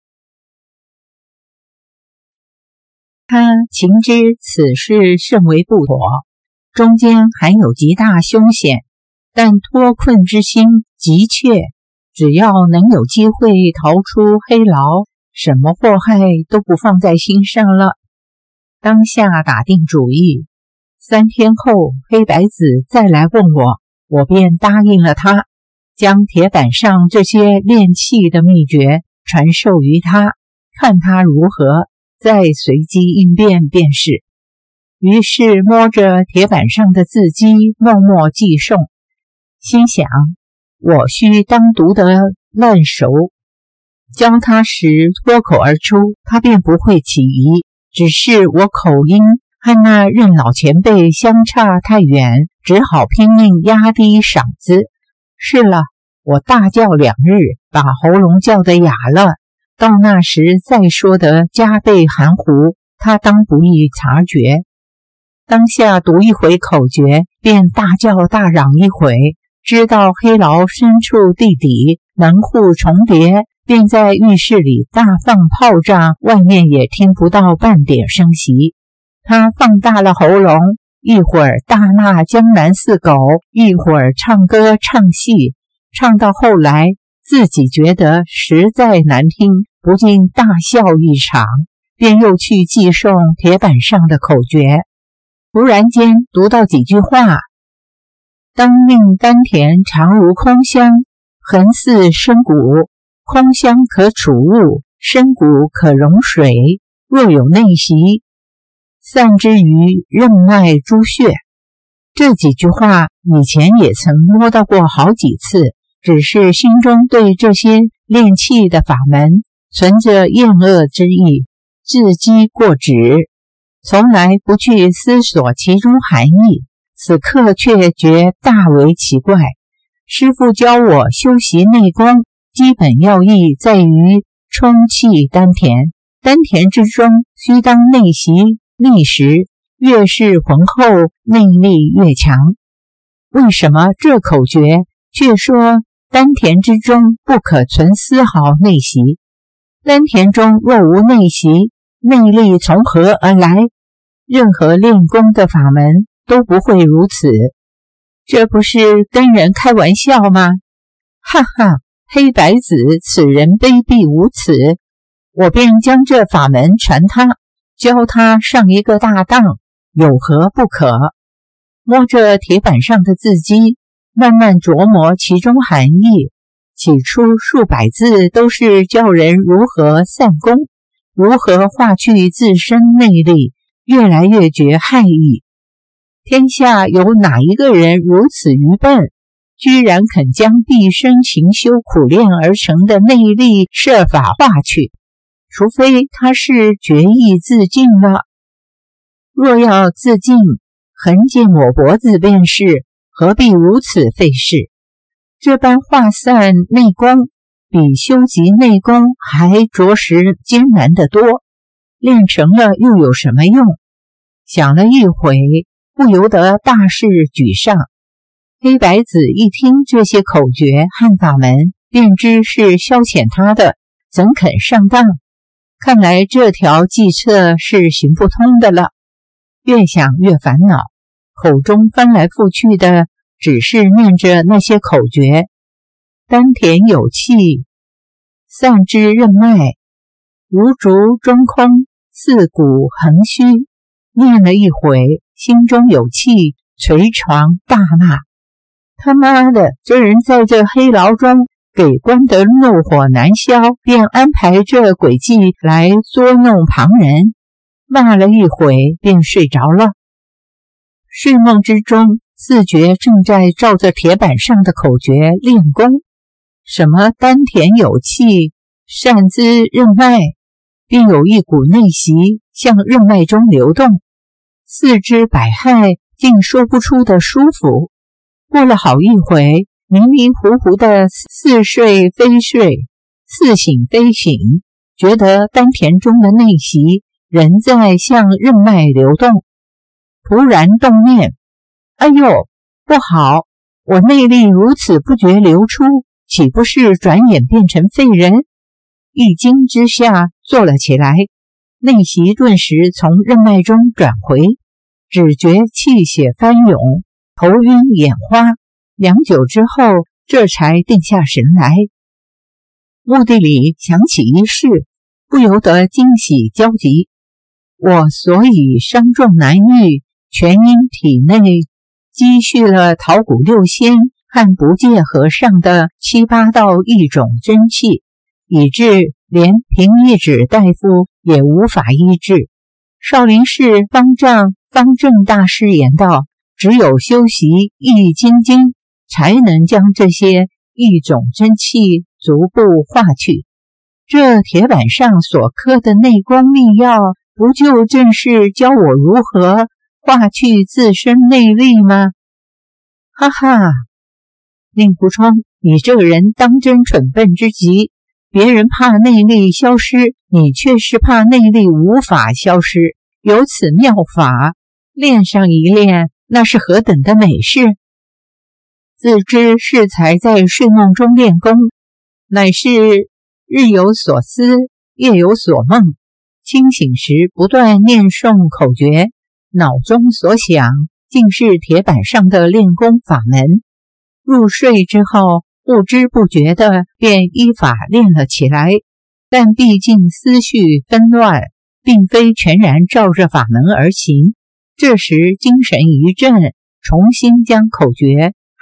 他情知此事甚为不妥，中间含有极大凶险，但脱困之心急切，只要能有机会逃出黑牢，什么祸害都不放在心上了。当下打定主意，三天后黑白子再来问我，我便答应了他，将铁板上这些炼气的秘诀传授于他，看他如何，再随机应变便是。于是摸着铁板上的字迹，默默记诵，心想：我须当读得烂熟，教他时脱口而出，他便不会起疑。只是我口音和那任老前辈相差太远，只好拼命压低嗓子。是了，我大叫两日，把喉咙叫得哑了，到那时再说得加倍含糊，他当不易察觉。当下读一回口诀，便大叫大嚷一回，知道黑牢深处地底门户重叠，便在浴室里大放炮仗，外面也听不到半点声息。他放大了喉咙，一会儿大骂江南四狗，一会儿唱歌唱戏，唱到后来自己觉得实在难听，不禁大笑一场，便又去记诵铁板上的口诀。突然间读到几句话： 当令丹田常无空香，恒似深谷，空香可储物，深谷可容水，若有内息，散之于任脉诸穴。这几句话以前也曾摸到过好几次，只是心中对这些练气的法门存着厌恶之意，自激过直，从来不去思索其中含义。此刻却觉大为奇怪。师父教我修习内功，基本要义在于充气丹田，丹田之中须当内息逆时，越是浑厚，内力越强。为什么这口诀却说丹田之中不可存丝毫内息？丹田中若无内息，内力从何而来？任何练功的法门都不会如此，这不是跟人开玩笑吗？哈哈，黑白子此人卑鄙无耻，我便将这法门传他，教他上一个大当，有何不可？摸着铁板上的字迹，慢慢琢磨其中含义。起初数百字都是教人如何散功，如何化去自身内力，越来越觉骇异。天下有哪一个人如此愚笨，居然肯将毕生勤修苦练而成的内力设法化去？除非他是决意自尽了。若要自尽，横剑抹脖子便是，何必如此费事？这般化散内功，比修习内功还着实艰难得多。练成了又有什么用？想了一回，不由得大势沮丧。黑白子一听这些口诀和法门，便知是消遣他的，怎肯上当？看来这条计策是行不通的了。越想越烦恼，口中翻来覆去的只是念着那些口诀：丹田有气，散之任脉，如竹中空，四骨横虚。念了一回，心中有气，捶床大骂：他妈的，这人在这黑牢中给关得怒火难消，便安排这诡计来捉弄旁人。骂了一回，便睡着了。睡梦之中，自觉正在照着铁板上的口诀练功。什么丹田有气，散之任脉，便有一股内息向任脉中流动，四肢百骸竟说不出的舒服。过了好一回，迷迷糊糊的似睡非睡，似醒非醒，觉得丹田中的内息仍在向任脉流动。突然动念：哎呦，不好！我内力如此不觉流出，岂不是转眼变成废人？一惊之下坐了起来，内息顿时从任脉中转回，只觉气血翻涌，头晕眼花。良久之后，这才定下神来。墓地里想起一事，不由得惊喜焦急。我所以伤重难愈，全因体内积蓄了桃谷六仙和不戒和尚的七八道异种真气，以致连平一指大夫也无法医治。少林寺方丈方正大师言道，只有修习易筋经，才能将这些异种真气逐步化去。这铁板上所刻的内功秘要，不就正是教我如何化去自身内力吗？哈哈，令狐冲，你这个人当真蠢笨之极。别人怕内力消失，你却是怕内力无法消失。有此妙法，练上一练，那是何等的美事！自知适才在睡梦中练功，乃是日有所思，夜有所梦。清醒时不断念诵口诀，脑中所想竟是铁板上的练功法门。入睡之后，不知不觉的便依法练了起来，但毕竟思绪纷乱，并非全然照着法门而行。这时精神一振，重新将口诀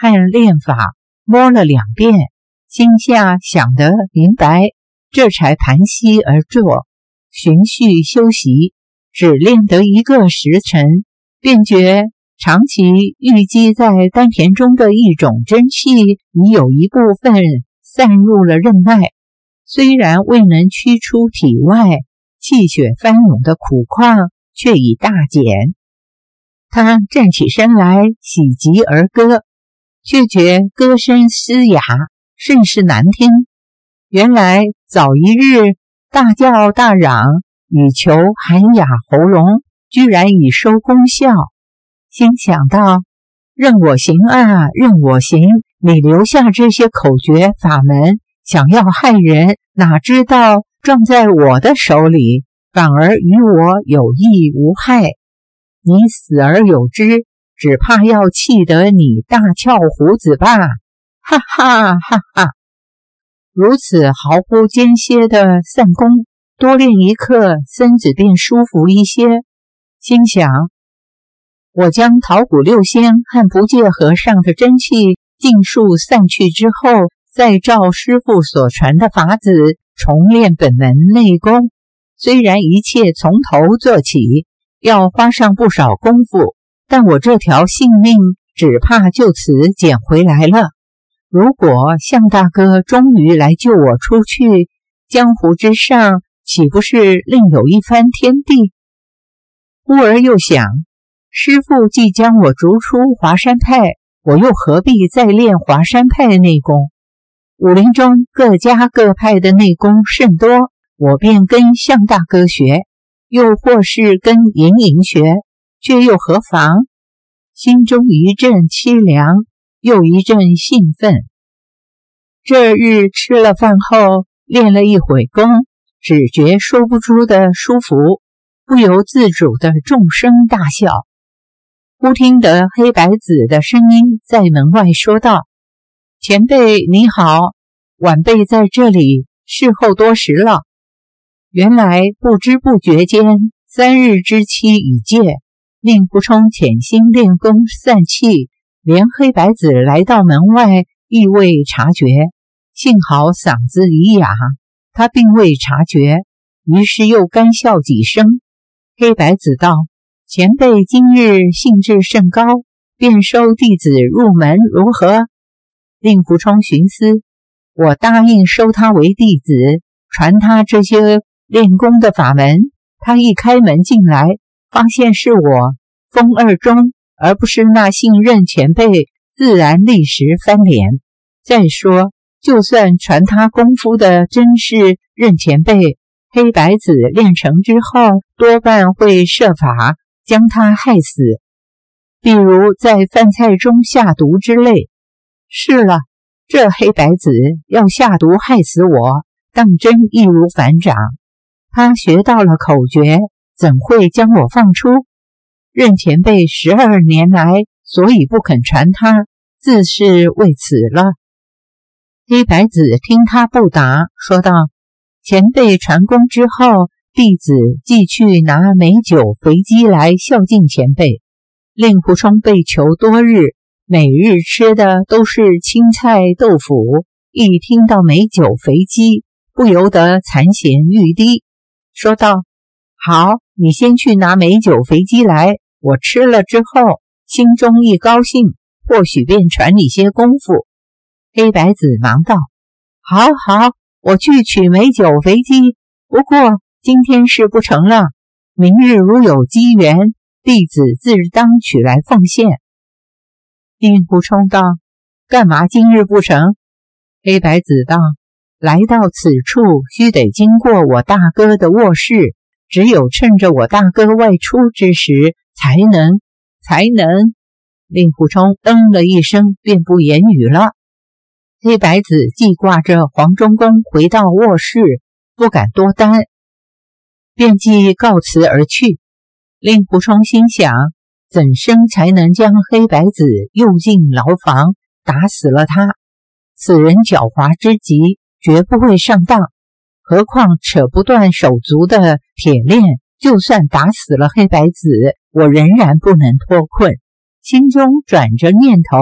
和练法摸了两遍，心下想得明白，这才盘膝而坐，循序修习，只练得一个时辰，便觉长期郁积在丹田中的一种真气已有一部分散入了任脉，虽然未能驱出体外，气血翻涌的苦况却已大减。他站起身来，喜极而歌，却觉歌声嘶哑，甚是难听。原来早一日大叫大嚷，以求涵哑喉咙，居然已收功效。心想到，任我行啊，任我行，你留下这些口诀法门，想要害人，哪知道撞在我的手里，反而与我有益无害。你死而有之，只怕要气得你大翘胡子吧！哈哈哈哈！如此毫不间歇的散功，多练一刻，身子便舒服一些。心想，我将桃谷六仙和不戒和尚的真气尽数散去之后，再照师父所传的法子重练本门内功。虽然一切从头做起，要花上不少功夫，但我这条性命只怕就此捡回来了。如果向大哥终于来救我出去，江湖之上岂不是另有一番天地？忽而又想，师父既将我逐出华山派，我又何必再练华山派内功？武林中各家各派的内功甚多，我便跟向大哥学，又或是跟莹莹学，却又何妨？心中一阵凄凉，又一阵兴奋。这日吃了饭后，练了一会功，只觉说不出的舒服，不由自主的众声大笑。忽听得黑白子的声音在门外说道：“前辈你好，晚辈在这里侍候多时了。”原来不知不觉间，三日之期已届，令狐冲潜心练功散气，连黑白子来到门外亦未察觉。幸好嗓子已哑，他并未察觉，于是又干笑几声。黑白子道：“前辈今日兴致甚高，便收弟子入门如何？”令狐冲寻思，我答应收他为弟子，传他这些练功的法门，他一开门进来，发现是我风二中，而不是那姓任前辈，自然立时翻脸。再说，就算传他功夫的真是任前辈，黑白子练成之后，多半会设法将他害死，比如在饭菜中下毒之类。是了，这黑白子要下毒害死我，当真易如反掌。他学到了口诀，怎会将我放出？任前辈十二年来所以不肯传他，自是为此了。黑白子听他不答，说道：“前辈传功之后，弟子即去拿美酒肥鸡来孝敬前辈。”令狐冲被囚多日，每日吃的都是青菜豆腐，一听到美酒肥鸡，不由得馋涎欲滴，说道：“好，你先去拿美酒肥鸡来，我吃了之后，心中一高兴，或许便传你些功夫。”黑白子忙道：“好好，我去取美酒肥鸡，不过今天是不成了，明日如有机缘，弟子自当取来奉献。”令狐冲道：“干嘛今日不成？”黑白子道：“来到此处，须得经过我大哥的卧室，只有趁着我大哥外出之时，才能才能。”令狐冲嗯了一声，便不言语了。黑白子既挂着黄忠公回到卧室，不敢多耽，便即告辞而去。令狐冲心想，怎生才能将黑白子诱进牢房，打死了他？此人狡猾之极，绝不会上当。何况扯不断手足的铁链，就算打死了黑白子，我仍然不能脱困。心中转着念头，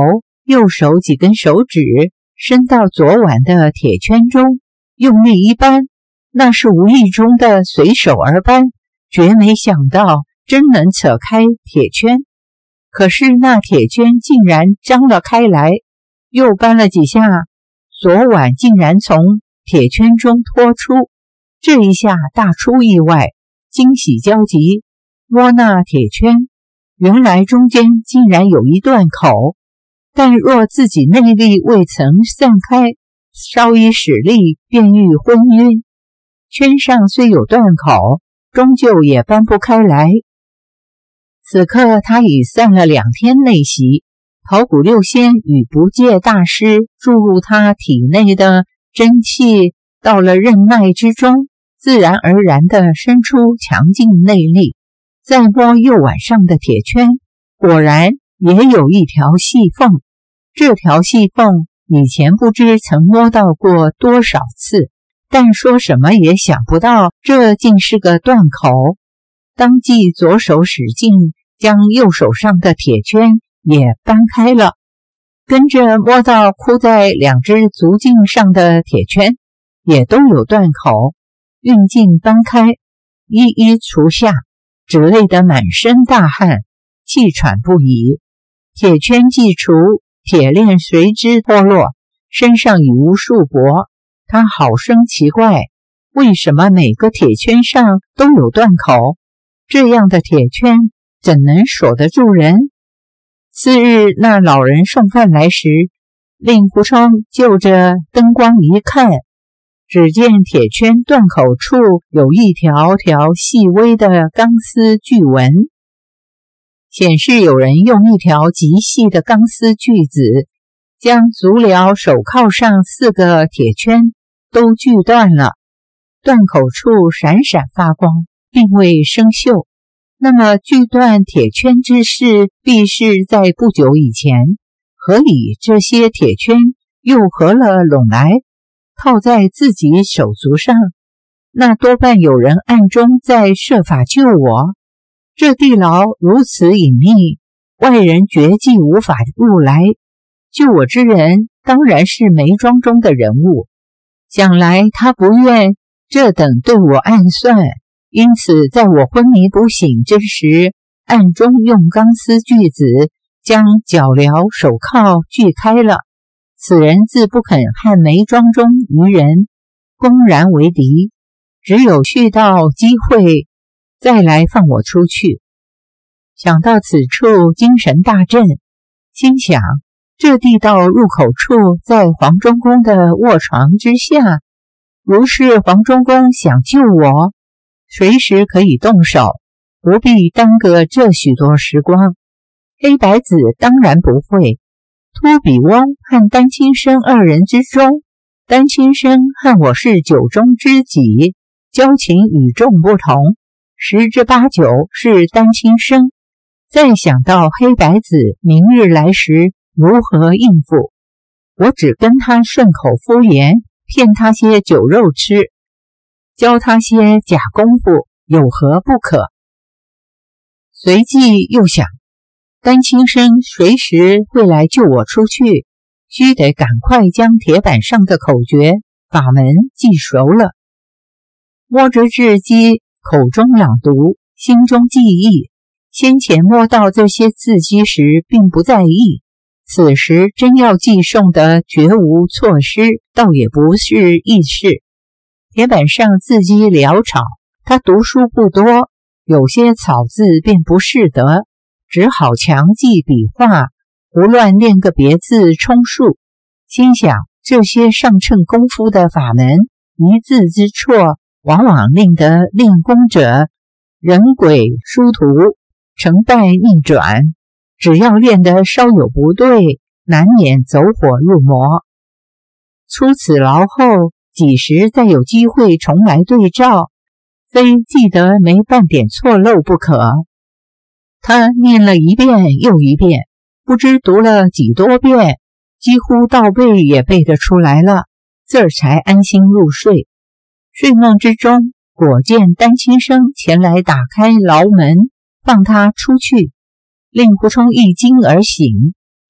右手几根手指伸到昨晚的铁圈中，用力一扳，那是无意中的随手而扳，绝没想到真能扯开铁圈。可是那铁圈竟然张了开来，又扳了几下，昨晚竟然从铁圈中脱出。这一下大出意外，惊喜交集，摸那铁圈，原来中间竟然有一断口，但若自己内力未曾散开，稍一使力便欲昏晕。圈上虽有断口，终究也搬不开来。此刻他已散了两天内息，桃谷六仙与不戒大师注入他体内的真气，到了任脉之中，自然而然地生出强劲内力。再摸右腕上的铁圈，果然也有一条细缝。这条细缝以前不知曾摸到过多少次，但说什么也想不到这竟是个断口。当即左手使劲，将右手上的铁圈也搬开了，跟着摸到箍在两只足胫上的铁圈也都有断口，运劲搬开，一一除下，只累得满身大汗，气喘不已。铁圈既除，铁链随之脱落，身上已无束缚。他好生奇怪，为什么每个铁圈上都有断口？这样的铁圈怎能锁得住人？次日那老人送饭来时，令狐冲就着灯光一看，只见铁圈断口处有一条条细微的钢丝锯纹，显示有人用一条极细的钢丝锯子将足疗手铐上四个铁圈都锯断了，断口处闪闪发光，并未生锈。那么锯断铁圈之事必是在不久以前，何以这些铁圈又合了拢来，套在自己手足上？那多半有人暗中在设法救我。这地牢如此隐秘，外人绝技无法入来，救我之人当然是梅庄中的人物。想来他不愿这等对我暗算，因此在我昏迷不醒之时，暗中用钢丝锯子将脚镣手铐锯开了。此人自不肯和梅庄中余人公然为敌，只有去到机会再来放我出去。想到此处，精神大振，心想这地道入口处在黄忠公的卧床之下，如是黄忠公想救我，随时可以动手，不必耽搁这许多时光。黑白子当然不会。秃比翁和丹青生二人之中，丹青生和我是酒中知己，交情与众不同，十之八九是丹青生。再想到黑白子明日来时如何应付，我只跟他顺口敷衍，骗他些酒肉吃，教他些假功夫，有何不可？随即又想，丹青生随时会来救我出去，须得赶快将铁板上的口诀法门记熟了。摸着字迹，口中朗读，心中记忆。先前摸到这些字迹时并不在意，此时真要记诵得绝无错失，倒也不是易事。铁板上字迹潦草，他读书不多，有些草字便不识得，只好强记笔画，胡乱练个别字充数。心想这些上乘功夫的法门，一字之错，往往令得练功者人鬼殊途，成败逆转。只要练得稍有不对，难免走火入魔。出此牢后，几时再有机会重来对照，非记得没半点错漏不可。他念了一遍又一遍，不知读了几多遍，几乎倒背也背得出来了，这才安心入睡。睡梦之中，果见丹青生前来打开牢门，放他出去。令狐冲一惊而醒，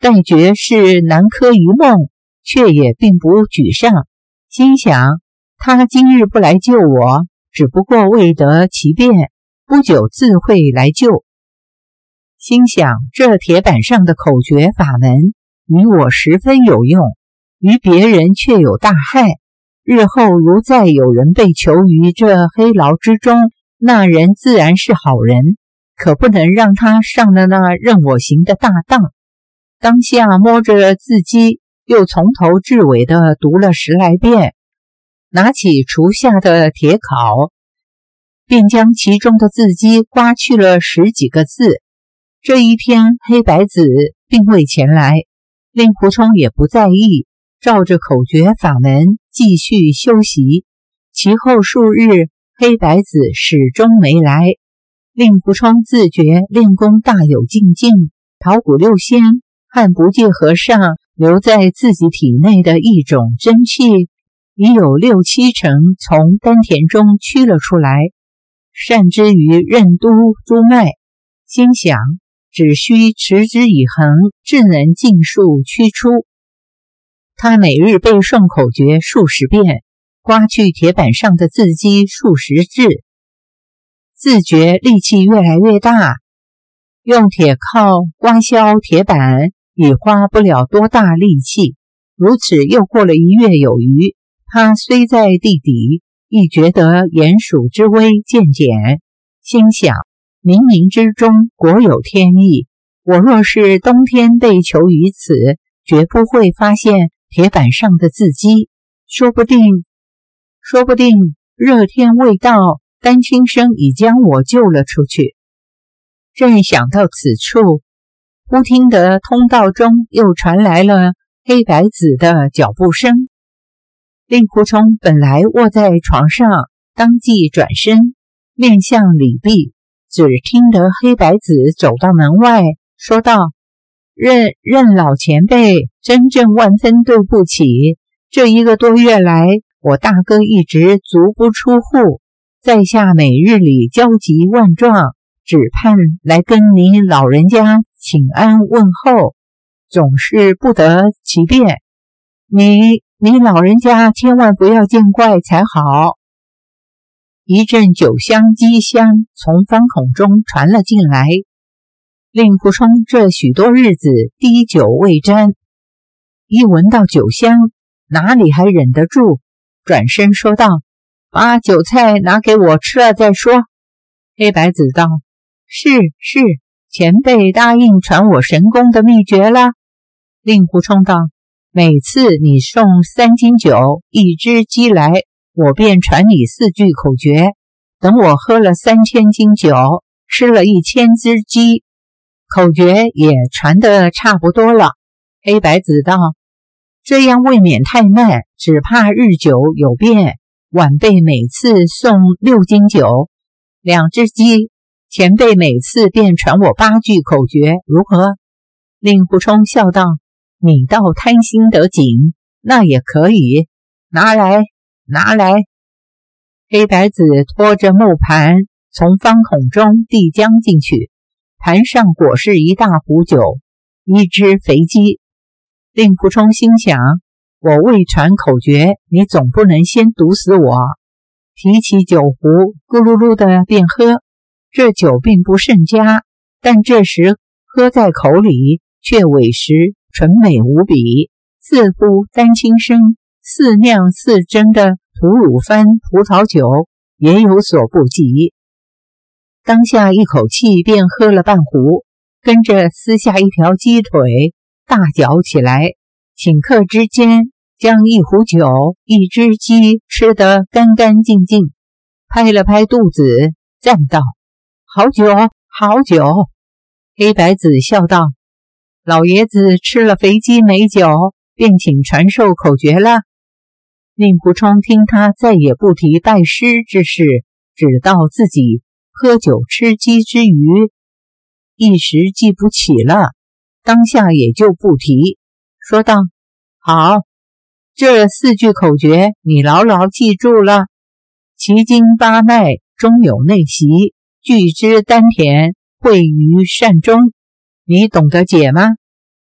但觉是南柯一梦，却也并不沮丧，心想他今日不来救我，只不过为得其便，不久自会来救。心想这铁板上的口诀法门与我十分有用，于别人却有大害。日后如再有人被囚于这黑牢之中，那人自然是好人，可不能让他上了那任我行的大当。当下摸着字迹，又从头至尾的读了十来遍，拿起厨下的铁镐，便将其中的字迹刮去了十几个字。这一天黑白子并未前来，令狐冲也不在意，照着口诀法门继续修习。其后数日，黑白子始终没来，令狐冲自觉练功大有进境。桃谷六仙和不戒和尚留在自己体内的一种真气，已有六七成从丹田中驱了出来，善之于任督督脉。心想只需持之以恒，自能尽数驱出。他每日背诵口诀数十遍，刮去铁板上的字迹数十字，自觉力气越来越大，用铁锹刮削铁板也花不了多大力气。如此又过了一月有余，他虽在地底，亦觉得鼹鼠之威渐减，心想冥冥之中果有天意，我若是冬天被囚于此，绝不会发现铁板上的字迹，说不定说不定热天未到，丹青生已将我救了出去。正想到此处，忽听得通道中又传来了黑白子的脚步声。令狐冲本来卧在床上，当即转身面向里壁，只听得黑白子走到门外，说道：任任老前辈，真正万分对不起，这一个多月来，我大哥一直足不出户，在下每日里焦急万状，只盼来跟你老人家请安问候，总是不得其便，你你老人家千万不要见怪才好。一阵酒香鸡香从方孔中传了进来，令狐冲这许多日子滴酒未沾，一闻到酒香，哪里还忍得住，转身说道：把酒菜拿给我吃了再说。黑白子道：是是，前辈答应传我神功的秘诀了。令狐冲道：每次你送三斤酒一只鸡来，我便传你四句口诀，等我喝了三千斤酒，吃了一千只鸡，口诀也传得差不多了。黑白子道：这样未免太慢，只怕日久有变，晚辈每次送六斤酒，两只鸡，前辈每次便传我八句口诀，如何？令狐冲笑道：你倒贪心得紧，那也可以，拿来拿来。黑白子拖着木盘从方孔中递将进去，盘上果是一大壶酒，一只肥鸡。令狐冲心想，我未传口诀，你总不能先毒死我。提起酒壶，咕噜噜的便喝。这酒并不甚佳，但这时喝在口里，却委实纯美无比，似乎丹青生似酿似蒸的吐鲁番葡萄酒也有所不及。当下一口气便喝了半壶，跟着撕下一条鸡腿，大嚼起来，顷刻之间将一壶酒一只鸡吃得干干净净，拍了拍肚子赞道：好酒好酒。黑白子笑道：老爷子吃了肥鸡美酒，便请传授口诀了。令狐冲听他再也不提拜师之事，只道自己喝酒吃鸡之余，一时记不起了，当下也就不提，说道：好，这四句口诀你牢牢记住了。奇经八脉中有内息，聚之丹田，汇于膻中，你懂得解吗？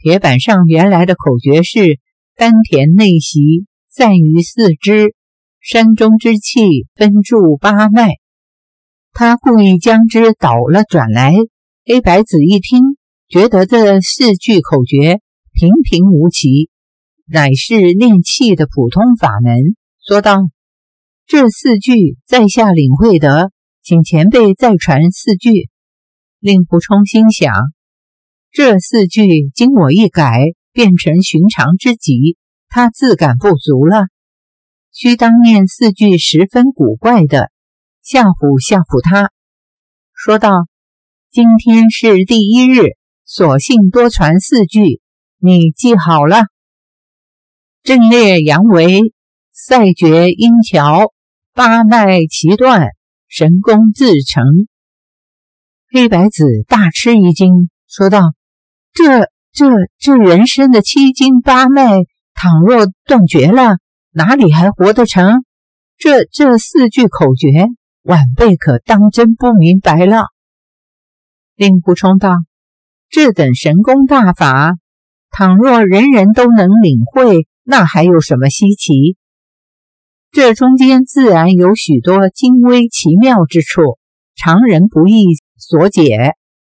铁板上原来的口诀是丹田内息，散于四肢，山中之气分注八脉。他故意将之倒了转来，黑白子一听，觉得这四句口诀平平无奇，乃是练气的普通法门，说道：这四句在下领会得，请前辈再传四句。令狐冲心想，这四句经我一改，变成寻常之极，他自感不足了，须当念四句十分古怪的，吓唬吓唬他。说道：今天是第一日，索性多传四句，你记好了。阵列阳维，赛绝阴桥，八脉齐断，神功自成。黑白子大吃一惊，说道：这这这人生的七经八脉，倘若断绝了，哪里还活得成？这这四句口诀，晚辈可当真不明白了。令狐冲道：这等神功大法，倘若人人都能领会，那还有什么稀奇？这中间自然有许多精微奇妙之处，常人不易所解。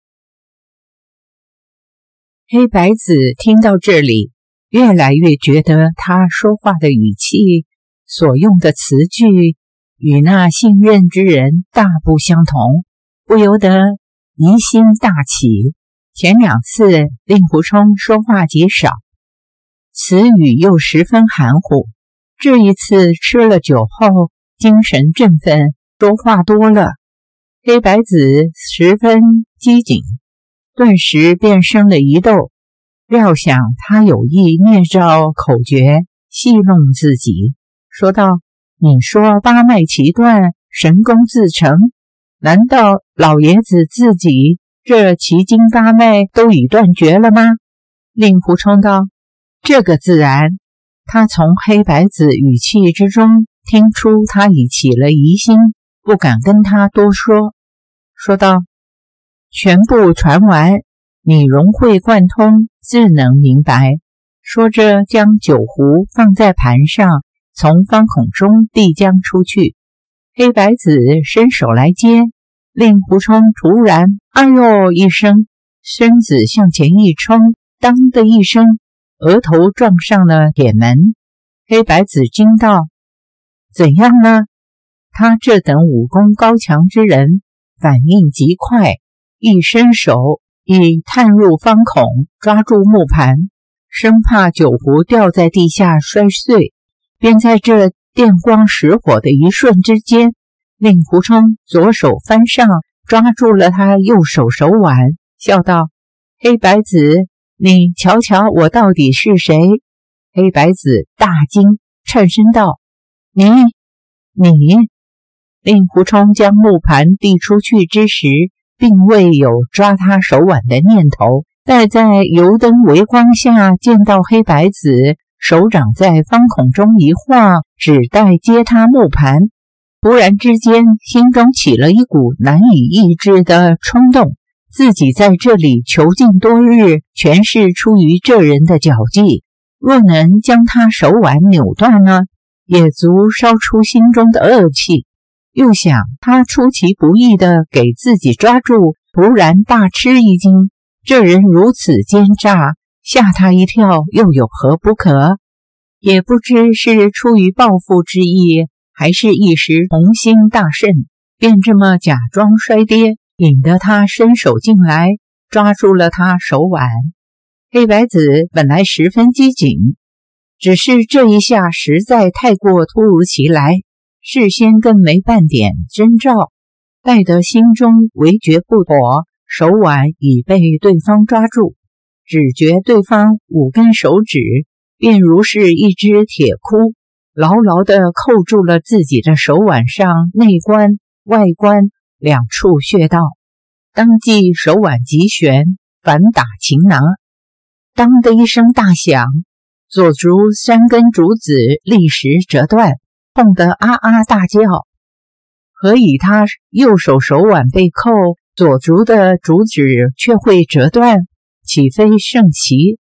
黑白子听到这里，越来越觉得他说话的语气，所用的词句与那信任之人大不相同，不由得疑心大起。前两次令狐冲说话极少，词语又十分含糊，这一次吃了酒后精神振奋，说话多了。黑白子十分机警，顿时便生了疑窦，料想他有意念照口诀戏弄自己，说道：你说八脉齐断，神功自成，难道老爷子自己这奇经八脉都已断绝了吗？令狐冲道：这个自然。他从黑白子语气之中听出他已起了疑心，不敢跟他多说，说道：全部传完，你融会贯通，自能明白。说着将酒壶放在盘上，从方孔中递将出去。黑白子伸手来接，令狐冲突然哎呦一声，身子向前一冲，当的一声，额头撞上了铁门。黑白子惊道：怎样呢？他这等武功高强之人，反应极快，一伸手已探入方孔，抓住木盘，生怕酒壶掉在地下摔碎。便在这电光石火的一瞬之间，令狐冲左手翻上，抓住了他右手手腕，笑道：黑白子，你瞧瞧我到底是谁？黑白子大惊，颤声道：你你令狐冲将木盘递出去之时，并未有抓他手腕的念头，但在油灯微光下见到黑白子手掌在方孔中一晃，只待接他木盘，突然之间心中起了一股难以抑制的冲动，自己在这里囚禁多日，全是出于这人的狡计，若能将他手腕扭断呢，也足烧出心中的恶气。又想他出其不意地给自己抓住，突然大吃一惊，这人如此奸诈，吓他一跳又有何不可？也不知是出于报复之意，还是一时红心大盛，便这么假装摔跌，引得他伸手进来，抓住了他手腕。黑白子本来十分机警，只是这一下实在太过突如其来，事先更没半点征兆，待得心中唯觉不妥，手腕已被对方抓住，只觉对方五根手指便如是一只铁箍，牢牢地扣住了自己的手腕上内关、外关两处穴道，当即手腕急旋，反打擒拿。当的一声大响，左足三根竹子立时折断，痛得啊啊大叫。何以他右手手腕被扣，左足的竹指却会折断？岂非圣奇？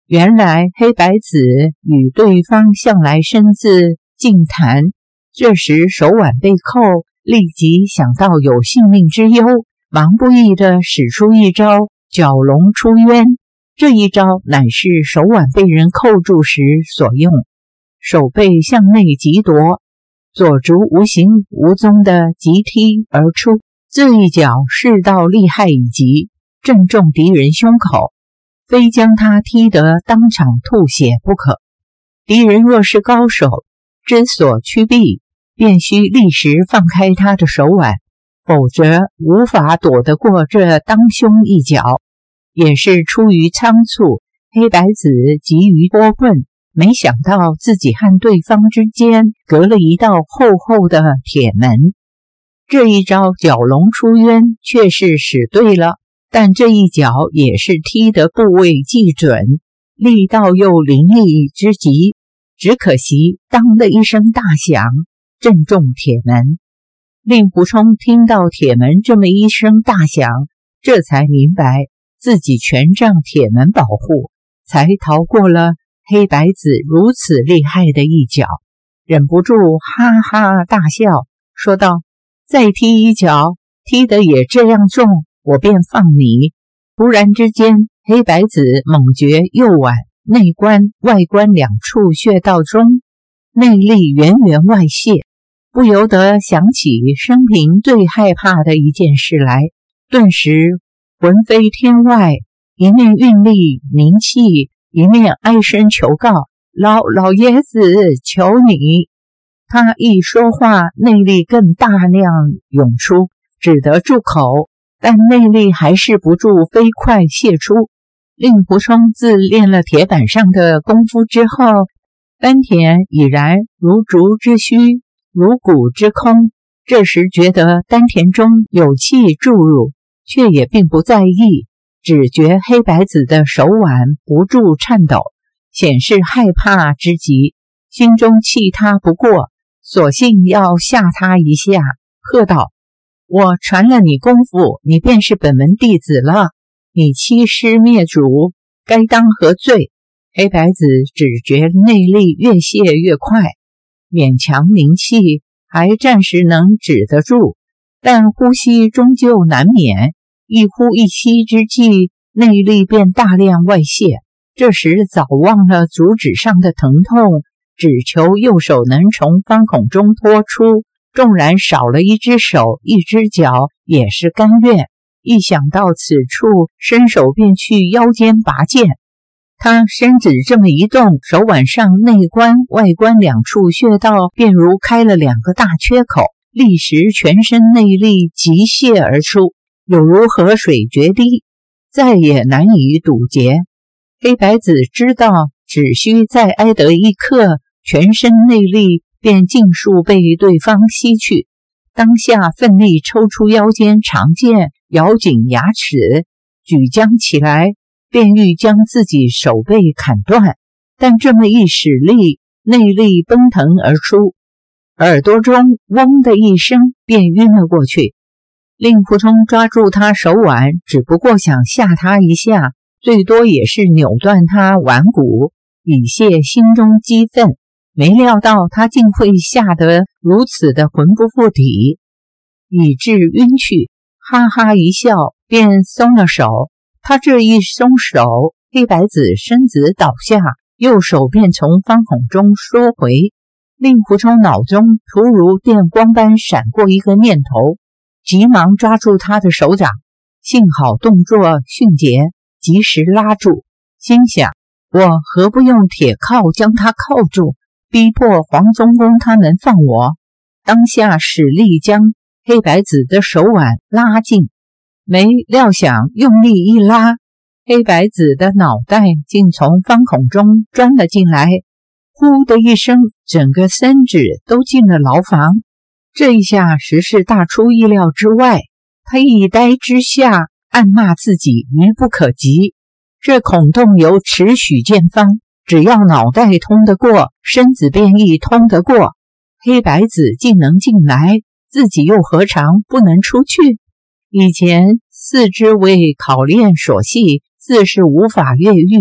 原来黑白子与对方向来深自静谈，这时手腕被扣，立即想到有性命之忧，忙不已地使出一招蛟龙出渊。这一招乃是手腕被人扣住时所用，手背向内急夺，左足无形无踪地急踢而出。这一脚势道厉害以极，正中敌人胸口，非将他踢得当场吐血不可。敌人若是高手，之所趋避，便须立时放开他的手腕，否则无法躲得过这当胸一脚。也是出于仓促，黑白子急于脱困，没想到自己和对方之间隔了一道厚厚的铁门。这一招蛟龙出渊却是使对了，但这一脚也是踢得部位既准，力道又凌厉之极，只可惜当的一声大响，正中铁门。令狐冲听到铁门这么一声大响，这才明白自己全仗铁门保护，才逃过了黑白子如此厉害的一脚，忍不住哈哈大笑，说道：再踢一脚，踢得也这样重，我便放你。突然之间，黑白子猛觉右腕内关外关两处穴道中内力源源外泄，不由得想起生平最害怕的一件事来，顿时魂飞天外，一面运力凝气，一面哀声求告：老老爷子，求你！他一说话，内力更大量涌出，只得住口，但内力还是不住飞快泄出。令狐冲自练了铁板上的功夫之后，丹田已然如竹之虚，如鼓之空，这时觉得丹田中有气注入，却也并不在意，只觉黑白子的手腕不住颤抖，显示害怕之极，心中气他不过，索性要吓他一下，喝道：我传了你功夫，你便是本门弟子了，你欺师灭祖，该当何罪？黑白子只觉内力越泄越快，勉强凝气，还暂时能止得住，但呼吸终究难免，一呼一吸之际，内力便大量外泄。这时早忘了足趾上的疼痛，只求右手能从方孔中脱出，纵然少了一只手一只脚也是甘愿。一想到此处，伸手便去腰间拔剑。他身子这么一动，手腕上内关外关两处穴道便如开了两个大缺口，立时全身内力急泻而出，有如河水决堤，再也难以堵截。黑白子知道只需再挨得一刻，全身内力便尽数被对方吸去，当下奋力抽出腰间长剑，咬紧牙齿，举将起来，便欲将自己手背砍断，但这么一使力，内力奔腾而出，耳朵中嗡的一声便晕了过去。令狐冲抓住他手腕，只不过想吓他一下，最多也是扭断他腕骨，以泄心中激愤，没料到他竟会吓得如此的魂不附体，以致晕去，哈哈一笑，便松了手。他这一松手，黑白子身子倒下，右手便从方孔中缩回。令狐冲脑中突如电光般闪过一个念头，急忙抓住他的手掌，幸好动作迅捷，及时拉住，心想：我何不用铁铐将他铐住，逼迫黄宗公他能放我？当下使力将黑白子的手腕拉近，没料想用力一拉，黑白子的脑袋竟从方孔中钻了进来，呼的一声，整个身子都进了牢房。这一下实是大出意料之外，他一呆之下，暗骂自己愚不可及。这孔洞有尺许见方，只要脑袋通得过，身子便亦通得过。黑白子竟能进来，自己又何尝不能出去？以前四肢为考练所系，自是无法越狱，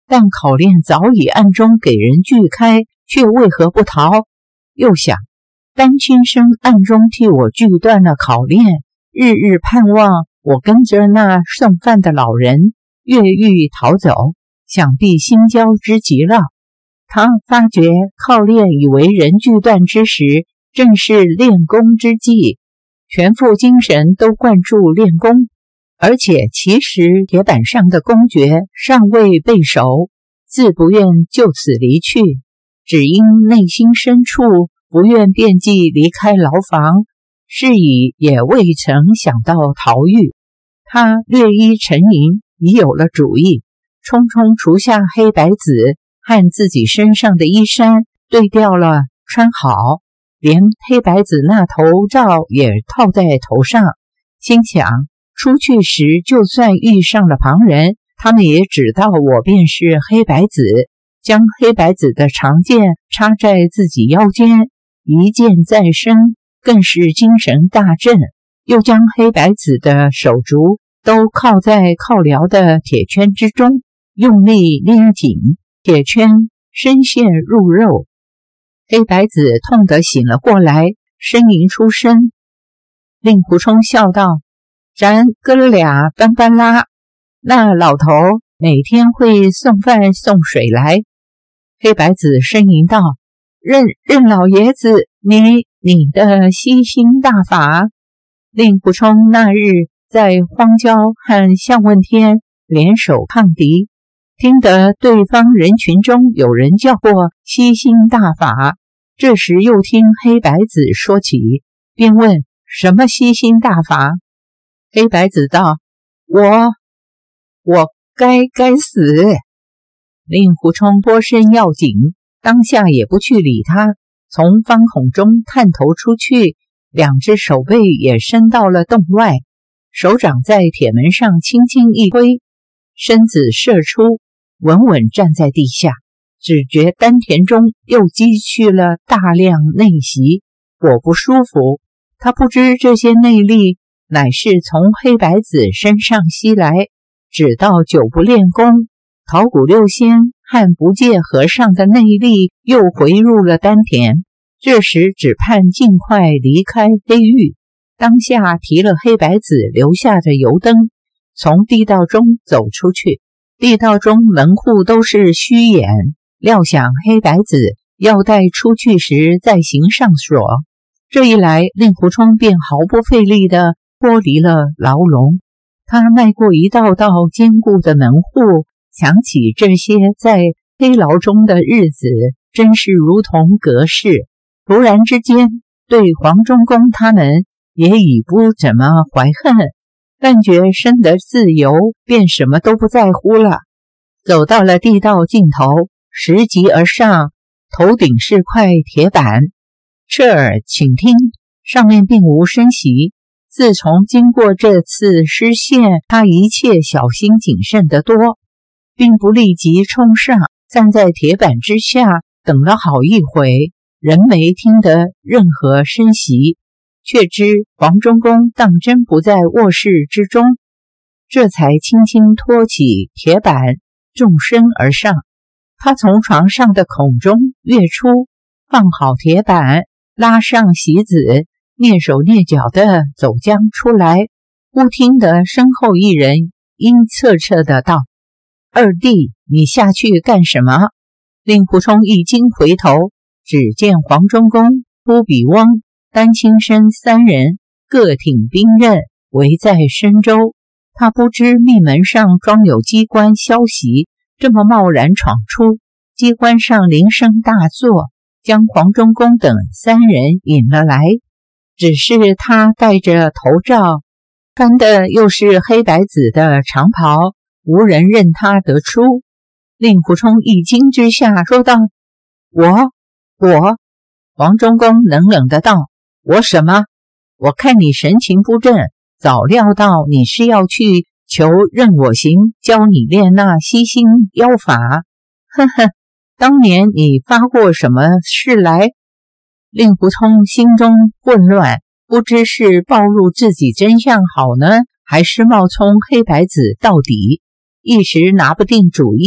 但考练早已暗中给人锯开，却为何不逃？又想，丹青生暗中替我锯断了考练，日日盼望我跟着那送饭的老人越狱逃走，想必心焦之极了。他发觉靠练以为人锯断之时，正是练功之际，全副精神都灌注练功，而且其实铁板上的功诀尚未背熟，自不愿就此离去，只因内心深处不愿遍计离开牢房，是以也未曾想到逃狱。他略一沉吟，已有了主意，匆匆除下黑白子和自己身上的衣衫对调了穿好，连黑白子那头罩也套在头上，心想出去时就算遇上了旁人，他们也知道我便是黑白子，将黑白子的长剑插在自己腰间，一剑在身，更是精神大振，又将黑白子的手足都靠在靠寮的铁圈之中，用力捏紧，铁圈深陷入肉。黑白子痛得醒了过来，呻吟出声。令狐冲笑道：咱哥俩搬搬拉，那老头每天会送饭送水来。黑白子呻吟道：任任老爷子你你的悉心大法。令狐冲那日在荒郊和项问天联手抗敌，听得对方人群中有人叫过悉心大法，这时又听黑白子说起，便问什么悉心大法。黑白子道：我我该该死。令狐冲脱身要紧，当下也不去理他，从方孔中探头出去，两只手背也伸到了洞外，手掌在铁门上轻轻一挥，身子射出，稳稳站在地下，只觉丹田中又积蓄了大量内息，果不舒服。他不知这些内力乃是从黑白子身上吸来，只道久不练功，桃谷六仙和不戒和尚的内力又回入了丹田，这时只盼尽快离开黑狱。当下提了黑白子留下的油灯，从地道中走出去。地道中门户都是虚掩，料想黑白子要待出去时再行上锁。这一来，令狐冲便毫不费力地脱离了牢笼。他迈过一道道坚固的门户，想起这些在黑牢中的日子，真是如同隔世。突然之间，对黄忠公他们也已不怎么怀恨，但觉身得自由，便什么都不在乎了。走到了地道尽头，拾级而上，头顶是块铁板。侧耳倾听，上面并无声息。自从经过这次失陷，他一切小心谨慎得多，并不立即冲上，站在铁板之下，等了好一回，仍没听得任何声息，却知黄忠公当真不在卧室之中，这才轻轻托起铁板，纵身而上。他从床上的孔中跃出，放好铁板，拉上席子，蹑手蹑脚地走将出来。忽听得身后一人阴恻恻地道：二弟，你下去干什么？令狐冲一惊回头，只见黄忠公、忽比翁、丹青生三人各挺兵刃围在深州。他不知密门上装有机关消息，这么贸然闯出，机关上铃声大作，将黄忠公等三人引了来。只是他戴着头罩，穿的又是黑白子的长袍，无人认他得出。令狐冲一惊之下说道：我我黄忠公冷冷的道：我什么？我看你神情不正，早料到你是要去求任我行教你练那悉心妖法。呵呵，当年你发过什么事来？令狐冲心中混乱，不知是暴露自己真相好呢，还是冒充黑白子到底，一时拿不定主意。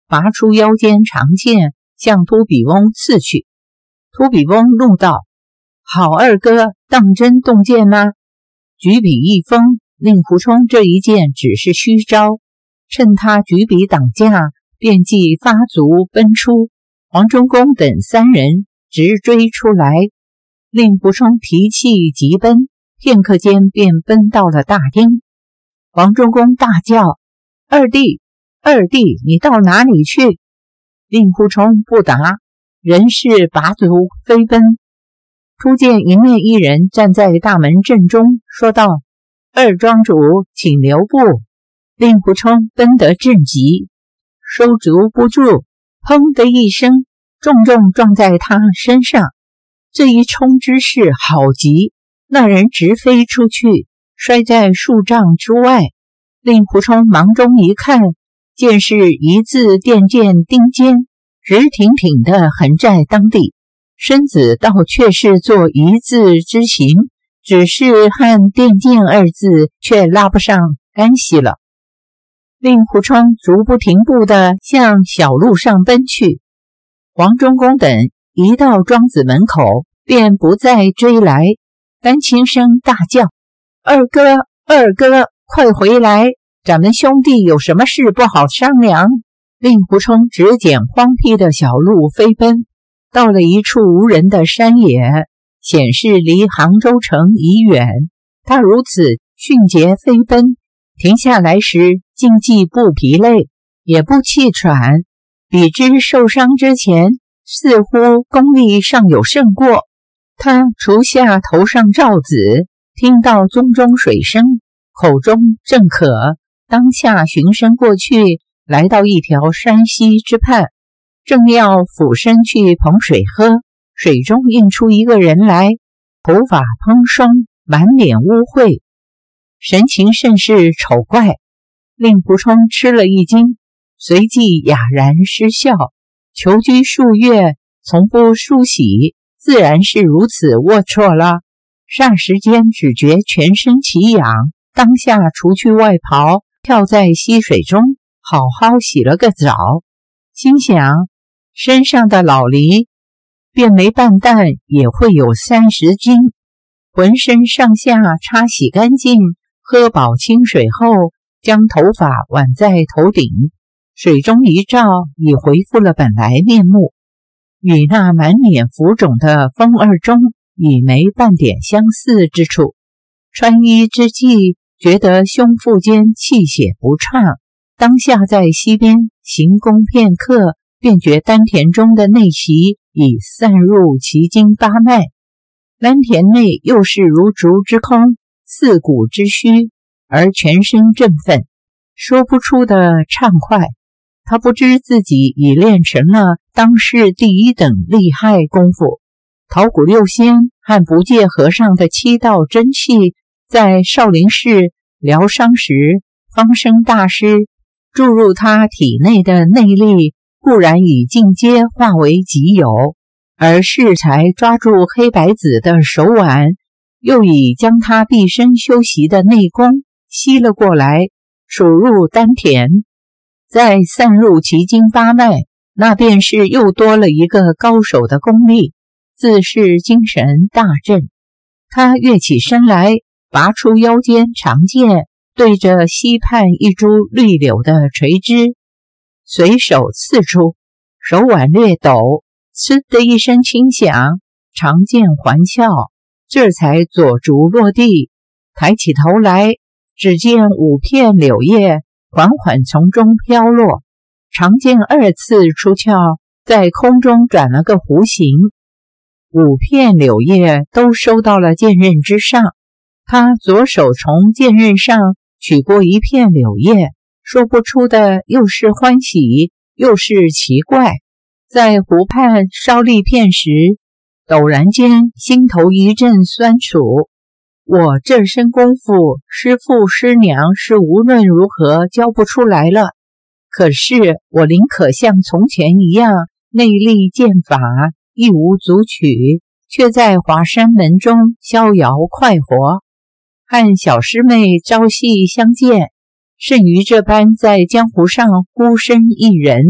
拔出腰间长剑，向突比翁刺去。突比翁怒道：好二哥，当真动剑吗？举笔一封，令狐冲这一剑只是虚招，趁他举笔挡架，便即发卒奔出。黄忠公等三人直追出来，令狐冲提气急奔，片刻间便奔到了大厅。黄忠公大叫：二弟，二弟，你到哪里去？令狐冲不答，人是拔足飞奔。突见迎面一人站在大门正中，说道：二庄主，请留步。令狐冲奔得正急，收足不住，砰的一声，重重撞在他身上。这一冲之势好急，那人直飞出去，摔在数丈之外。令狐冲忙中一看，见是一字电剑钉肩，直挺挺地横在当地，身子倒却是做一字之形，只是和电剑二字却拉不上干系了。令狐冲足不停步地向小路上奔去。黄忠公等一到庄子门口，便不再追来，单轻声大叫：二哥，二哥，快回来，咱们兄弟有什么事不好商量。令狐冲只捡荒僻的小路飞奔，到了一处无人的山野，显示离杭州城已远。他如此迅捷飞奔，停下来时竟既不疲累，也不气喘，比之受伤之前，似乎功力尚有胜过。他除下头上罩子，听到宗中水声，口中正渴，当下循声过去，来到一条山溪之畔，正要俯身去捧水喝，水中映出一个人来，头发蓬松，满脸污秽，神情甚是丑怪。令狐冲吃了一惊，随即哑然失笑。求居数月，从不梳洗，自然是如此龌龊了。霎时间只觉全身奇痒，当下除去外袍，跳在溪水中，好好洗了个澡。心想身上的老梨便没半担也会有三十斤，浑身上下擦洗干净，喝饱清水后，将头发挽在头顶，水中一照，已恢复了本来面目，与那满脸浮肿的风二中已没半点相似之处。穿衣之际，觉得胸腹间气血不畅，当下在溪边行功片刻，便觉丹田中的内息已散入奇经八脉，丹田内又是如竹之空，四骨之虚，而全身振奋，说不出的畅快。他不知自己已练成了当世第一等厉害功夫。桃谷六仙和不戒和尚的七道真气，在少林寺疗伤时，方生大师注入他体内的内力，固然以进阶化为己有，而适才抓住黑白子的手腕，又已将他毕生修习的内功吸了过来，输入丹田，再散入奇经八脉，那便是又多了一个高手的功力，自是精神大振。他跃起身来，拔出腰间长剑，对着溪畔一株绿柳的垂枝，随手刺出，手腕略抖，呲的一声轻响，长剑环鞘，这才左足落地，抬起头来，只见五片柳叶缓缓从中飘落，长剑二次出鞘，在空中转了个弧形，五片柳叶都收到了剑刃之上。他左手从剑刃上取过一片柳叶，说不出的又是欢喜又是奇怪。在湖畔烧立片时，陡然间心头一阵酸楚。我这身功夫，师父师娘是无论如何教不出来了，可是我宁可像从前一样内力剑法一无足取，却在华山门中逍遥快活，和小师妹朝夕相见，甚于这般在江湖上孤身一人，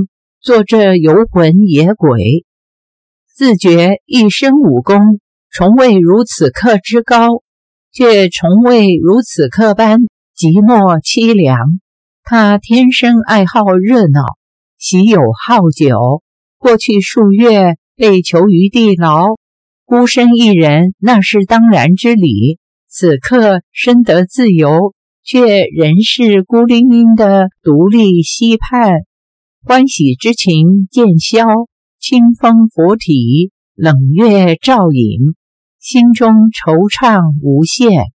做这游魂野鬼，自觉一身武功从未如此刻之高，却从未如此刻般寂寞凄凉。他天生爱好热闹，喜有好酒，过去数月被囚于地牢，孤身一人那是当然之理，此刻身得自由，却仍是孤零零的独立溪畔，欢喜之情渐消，清风拂体，冷月照影，心中惆怅无限。